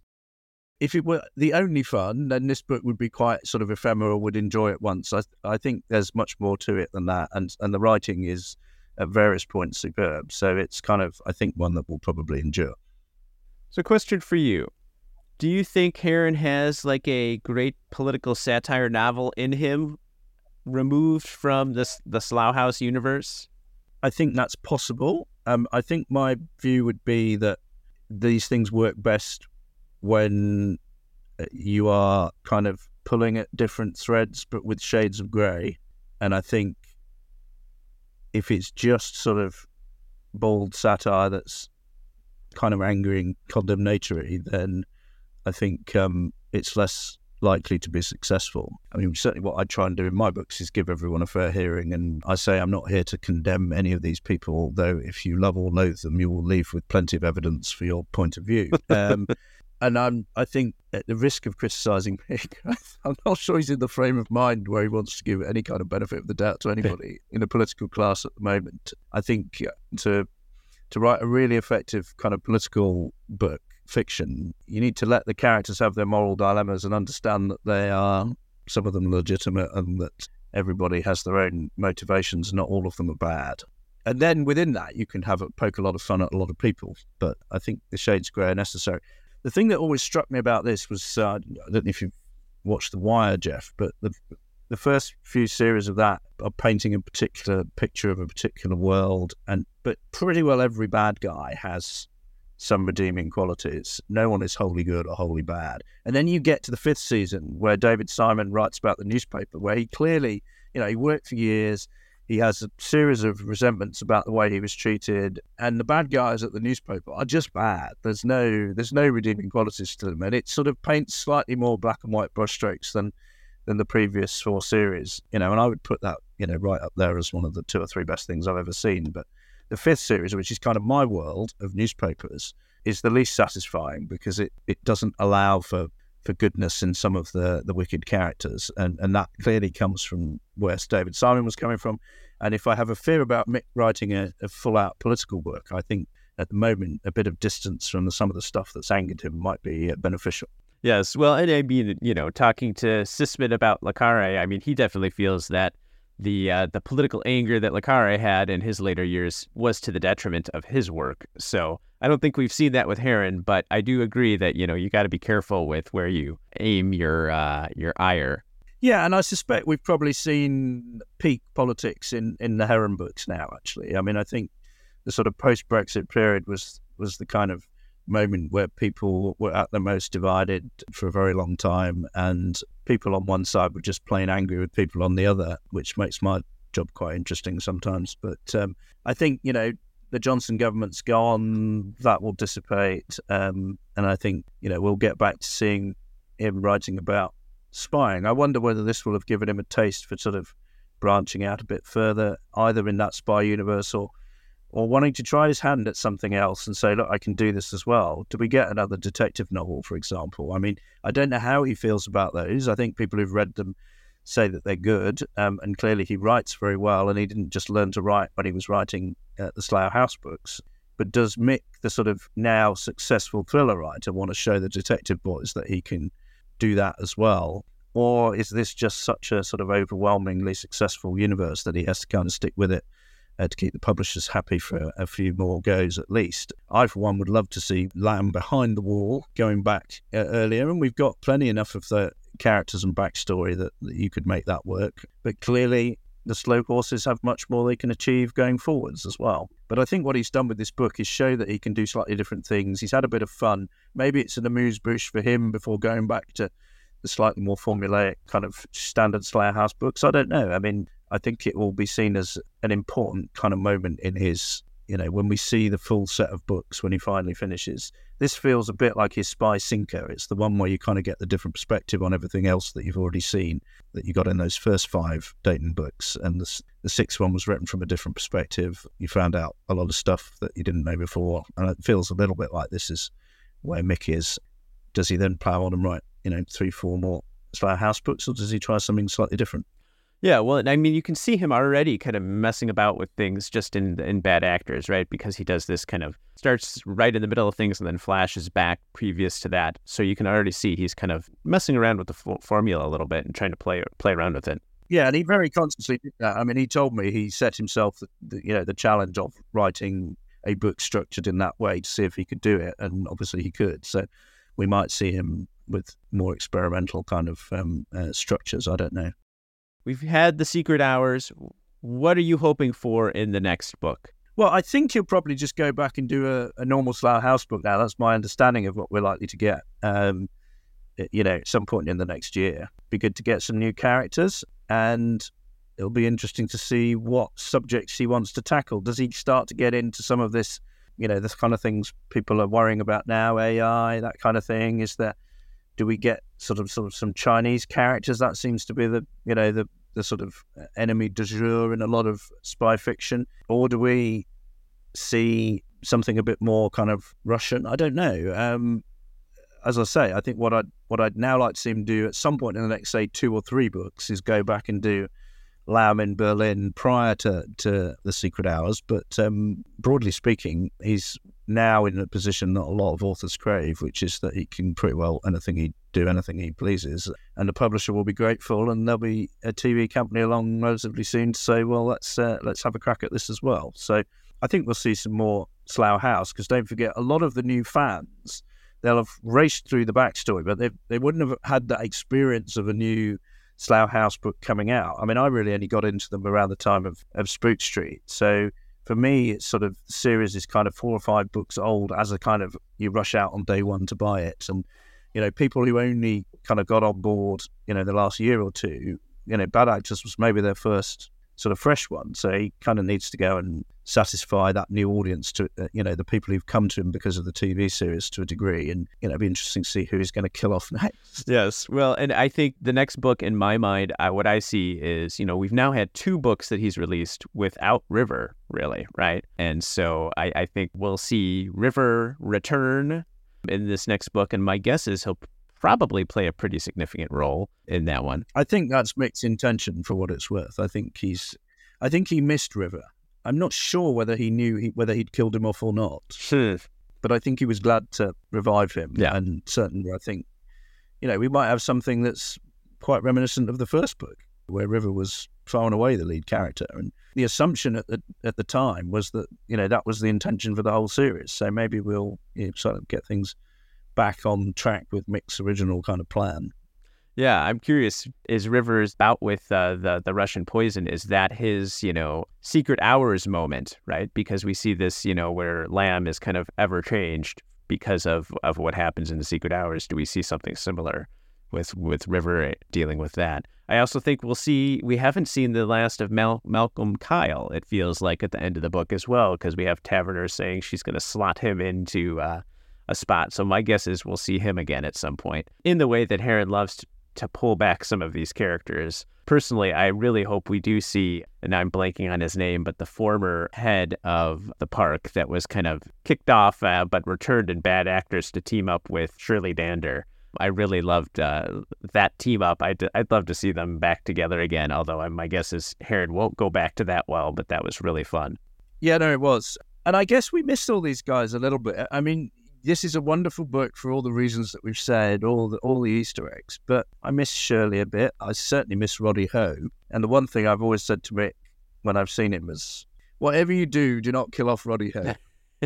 if it were the only fun, then this book would be quite sort of ephemeral, would enjoy it once. I think there's much more to it than that. And the writing is at various points superb. So it's kind of, I think, one that will probably endure. So question for you. Do you think Heron has like a great political satire novel in him, removed from the Slough House universe? I think that's possible. I think my view would be that these things work best when you are kind of pulling at different threads, but with shades of grey. And I think if it's just sort of bald satire that's kind of angry and condemnatory, then I think it's less likely to be successful. I mean, certainly what I try and do in my books is give everyone a fair hearing, and I say I'm not here to condemn any of these people, although if you love or loathe them, you will leave with plenty of evidence for your point of view. And I think at the risk of criticising Mick, I'm not sure he's in the frame of mind where he wants to give any kind of benefit of the doubt to anybody in the political class at the moment. I think to write a really effective kind of political book, fiction, you need to let the characters have their moral dilemmas and understand that they are, some of them legitimate, and that everybody has their own motivations, not all of them are bad. And then within that, you can poke a lot of fun at a lot of people. But I think the shades of grey are necessary. The thing that always struck me about this was, I don't know if you've watched The Wire, Jeff, but the first few series of that are painting a particular picture of a particular world, but pretty well every bad guy has some redeeming qualities. No one is wholly good or wholly bad. And then you get to the 5th season where David Simon writes about the newspaper, where he clearly, he worked for years. He has a series of resentments about the way he was treated, and the bad guys at the newspaper are just bad. There's no redeeming qualities to them, and it sort of paints slightly more black and white brushstrokes than the previous 4 series. And I would put that, right up there as one of the 2 or 3 best things I've ever seen. But the 5th series, which is kind of my world of newspapers, is the least satisfying because it doesn't allow for goodness in some of the wicked characters. And that clearly comes from where David Simon was coming from. And if I have a fear about Mick writing a full-out political book, I think at the moment a bit of distance from some of the stuff that's angered him might be beneficial. Yes, well, and I mean, talking to Sisman about Le Carre, I mean, he definitely feels that the political anger that Le Carre had in his later years was to the detriment of his work. So I don't think we've seen that with Herron, but I do agree that, you got to be careful with where you aim your ire. Yeah, and I suspect we've probably seen peak politics in the Herron books now, actually. I mean, I think the sort of post-Brexit period was the kind of moment where people were at the most divided for a very long time, and people on one side were just plain angry with people on the other, which makes my job quite interesting sometimes. But I think, the Johnson government's gone, that will dissipate, and I think, we'll get back to seeing him writing about spying. I wonder whether this will have given him a taste for sort of branching out a bit further, either in that spy universe or wanting to try his hand at something else and say, look, I can do this as well. Do we get another detective novel, for example? I mean, I don't know how he feels about those. I think people who've read them say that they're good, and clearly he writes very well, and he didn't just learn to write when he was writing the Slough House books. But does Mick, the sort of now successful thriller writer, want to show the detective boys that he can do that as well? Or is this just such a sort of overwhelmingly successful universe that he has to kind of stick with it to keep the publishers happy for a few more goes at least? I, for one, would love to see Lamb behind the wall going back earlier, and we've got plenty enough of the characters and backstory that you could make that work. But clearly, the Slow Horses have much more they can achieve going forwards as well. But I think what he's done with this book is show that he can do slightly different things. He's had a bit of fun. Maybe it's an amuse-bouche for him before going back to the slightly more formulaic kind of standard Slayer House books. I don't know. I mean, I think it will be seen as an important kind of moment in his, when we see the full set of books when he finally finishes. This feels a bit like his Spy Sinker. It's the one where you kind of get the different perspective on everything else that you've already seen that you got in those first 5 Dayton books. And the 6th one was written from a different perspective. You found out a lot of stuff that you didn't know before. And it feels a little bit like this is where Mick is. Does he then plow on and write, 3-4 more Slayer House books, or does he try something slightly different? Yeah, well, I mean, you can see him already kind of messing about with things just in Bad Actors, right? Because he does this kind of, starts right in the middle of things and then flashes back previous to that. So you can already see he's kind of messing around with the formula a little bit and trying to play around with it. Yeah, and he very consciously did that. I mean, he told me he set himself the challenge of writing a book structured in that way to see if he could do it, and obviously he could. So we might see him with more experimental kind of structures. I don't know. We've had The Secret Hours. What are you hoping for in the next book? Well, I think he'll probably just go back and do a normal Slough House book now. That's my understanding of what we're likely to get. at some point in the next year. Be good to get some new characters, and it'll be interesting to see what subjects he wants to tackle. Does he start to get into some of this, this kind of things people are worrying about now, AI, that kind of thing? Do we get sort of some Chinese characters? That seems to be the sort of enemy du jour in a lot of spy fiction. Or do we see something a bit more kind of Russian? I don't know. As I say, I think what I'd now like to see him do at some point in the next, say, 2 or 3 books is go back and do Lamb in Berlin prior to The Secret Hours. But broadly speaking, he's now in a position that a lot of authors crave, which is that he can pretty well anything he pleases, and the publisher will be grateful, and there'll be a TV company along relatively soon to say, well, let's have a crack at this as well. So I think we'll see some more Slough House, because don't forget, a lot of the new fans, they'll have raced through the backstory, but they wouldn't have had that experience of a new Slough House book coming out. I mean, I really only got into them around the time of Spook Street. So for me, it's sort of, the series is kind of 4 or 5 books old as a kind of, you rush out on day one to buy it. And, people who only kind of got on board, the last year or two, Bad Actors was maybe their first sort of fresh one. So he kind of needs to go and satisfy that new audience to, the people who've come to him because of the TV series to a degree. And, it'd be interesting to see who he's going to kill off next. Yes. Well, and I think the next book in my mind, what I see is, we've now had 2 books that he's released without River, really, right? And so I think we'll see River return in this next book. And my guess is he'll probably play a pretty significant role in that one. I think that's Mick's intention, for what it's worth. I think he missed River. I'm not sure whether he knew whether he'd killed him off or not. Sure. But I think he was glad to revive him. Yeah. And certainly I think, we might have something that's quite reminiscent of the first book, where River was far and away the lead character. And the assumption at the time was that, that was the intention for the whole series. So maybe we'll sort of get things back on track with Mick's original kind of plan. Yeah, I'm curious, is River's bout with the Russian poison, is that his, Secret Hours moment, right? Because we see this, where Lamb is kind of ever changed because of what happens in the Secret Hours. Do we see something similar with River dealing with that? I also think we haven't seen the last of Malcolm Kyle, it feels like, at the end of the book as well, because we have Taverner saying she's going to slot him into a spot. So my guess is we'll see him again at some point, in the way that Heron loves to pull back some of these characters. Personally, I really hope we do see, and I'm blanking on his name, but the former head of the park that was kind of kicked off but returned in Bad Actors to team up with Shirley Dander. I really loved that team up. I'd love to see them back together again, although my guess is Heron won't go back to that well, but that was really fun. Yeah, no, it was. And I guess we missed all these guys a little bit. I mean, this is a wonderful book for all the reasons that we've said, all the Easter eggs. But I miss Shirley a bit. I certainly miss Roddy Ho. And the one thing I've always said to Mick when I've seen him is, whatever you do not kill off Roddy Ho.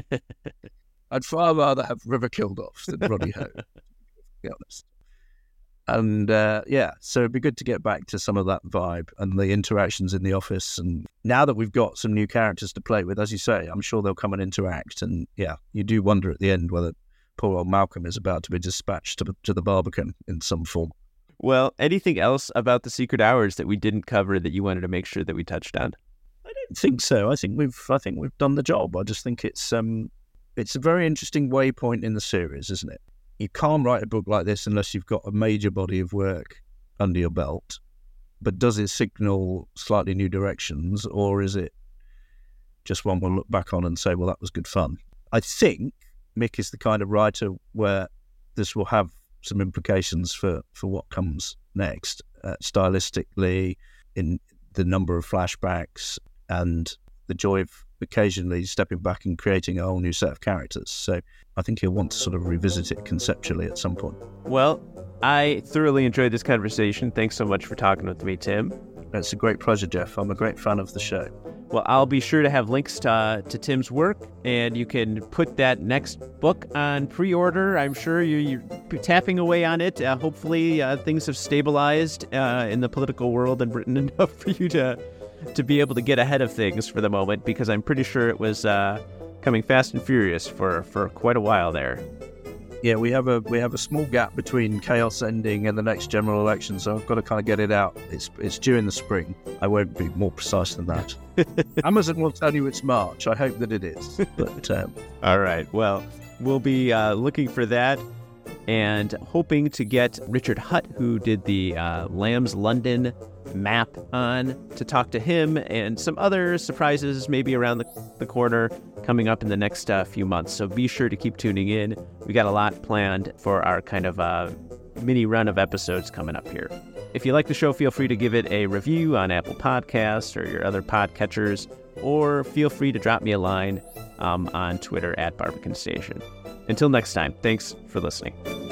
I'd far rather have River killed off than Roddy Ho, to be honest. And so it'd be good to get back to some of that vibe and the interactions in the office. And now that we've got some new characters to play with, as you say, I'm sure they'll come and interact. And you do wonder at the end whether poor old Malcolm is about to be dispatched to the Barbican in some form. Well, anything else about the Secret Hours that we didn't cover that you wanted to make sure that we touched on? I don't think so. I think we've done the job. I just think it's a very interesting waypoint in the series, isn't it? You can't write a book like this unless you've got a major body of work under your belt. But does it signal slightly new directions, or is it just one we'll look back on and say, well, that was good fun? I think Mick is the kind of writer where this will have some implications for what comes next, stylistically, in the number of flashbacks and the joy of occasionally stepping back and creating a whole new set of characters. So I think he'll want to sort of revisit it conceptually at some point. Well, I thoroughly enjoyed this conversation. Thanks so much for talking with me, Tim. It's a great pleasure, Jeff. I'm a great fan of the show. Well, I'll be sure to have links to Tim's work, and you can put that next book on pre-order. I'm sure you're tapping away on it. Hopefully things have stabilized in the political world in Britain enough for you to be able to get ahead of things for the moment, because I'm pretty sure it was coming fast and furious for quite a while there. Yeah, we have a small gap between chaos ending and the next general election, so I've got to kind of get it out. It's due in the spring. I won't be more precise than that. Amazon will tell you it's March. I hope that it is. But all right. Well, we'll be looking for that and hoping to get Richard Hutt, who did the Lamb's London map, on to talk to him and some other surprises maybe around the corner coming up in the next few months. So be sure to keep tuning in. We got a lot planned for our kind of mini run of episodes coming up here. If you like the show, feel free to give it a review on Apple Podcasts or your other podcatchers, or feel free to drop me a line on Twitter @BarbicanStation. Until next time, thanks for listening.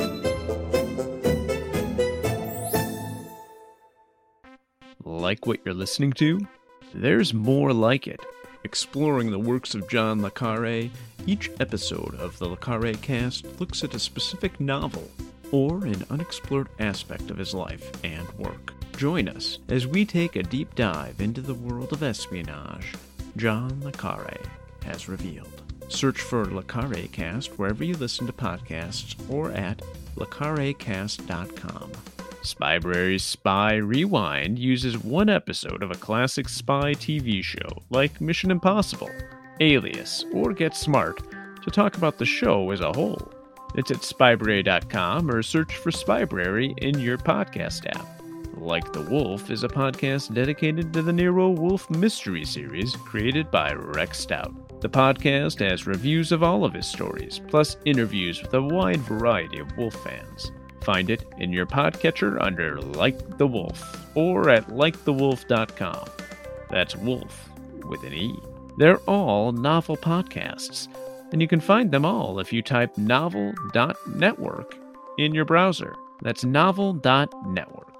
Like what you're listening to? There's more like it. Exploring the works of John le Carré, each episode of the Le Carré Cast looks at a specific novel or an unexplored aspect of his life and work. Join us as we take a deep dive into the world of espionage John le Carré has revealed. Search for Le Carré Cast wherever you listen to podcasts or at lecarrecast.com. Spybrary's Spy Rewind uses one episode of a classic spy TV show like Mission Impossible, Alias, or Get Smart to talk about the show as a whole. It's at spybrary.com or search for Spybrary in your podcast app. Like the Wolf is a podcast dedicated to the Nero Wolfe mystery series created by Rex Stout. The podcast has reviews of all of his stories, plus interviews with a wide variety of Wolf fans. Find it in your podcatcher under Like the Wolf or at likethewolf.com. That's Wolf with an E. They're all novel podcasts, and you can find them all if you type novel.network in your browser. That's novel.network.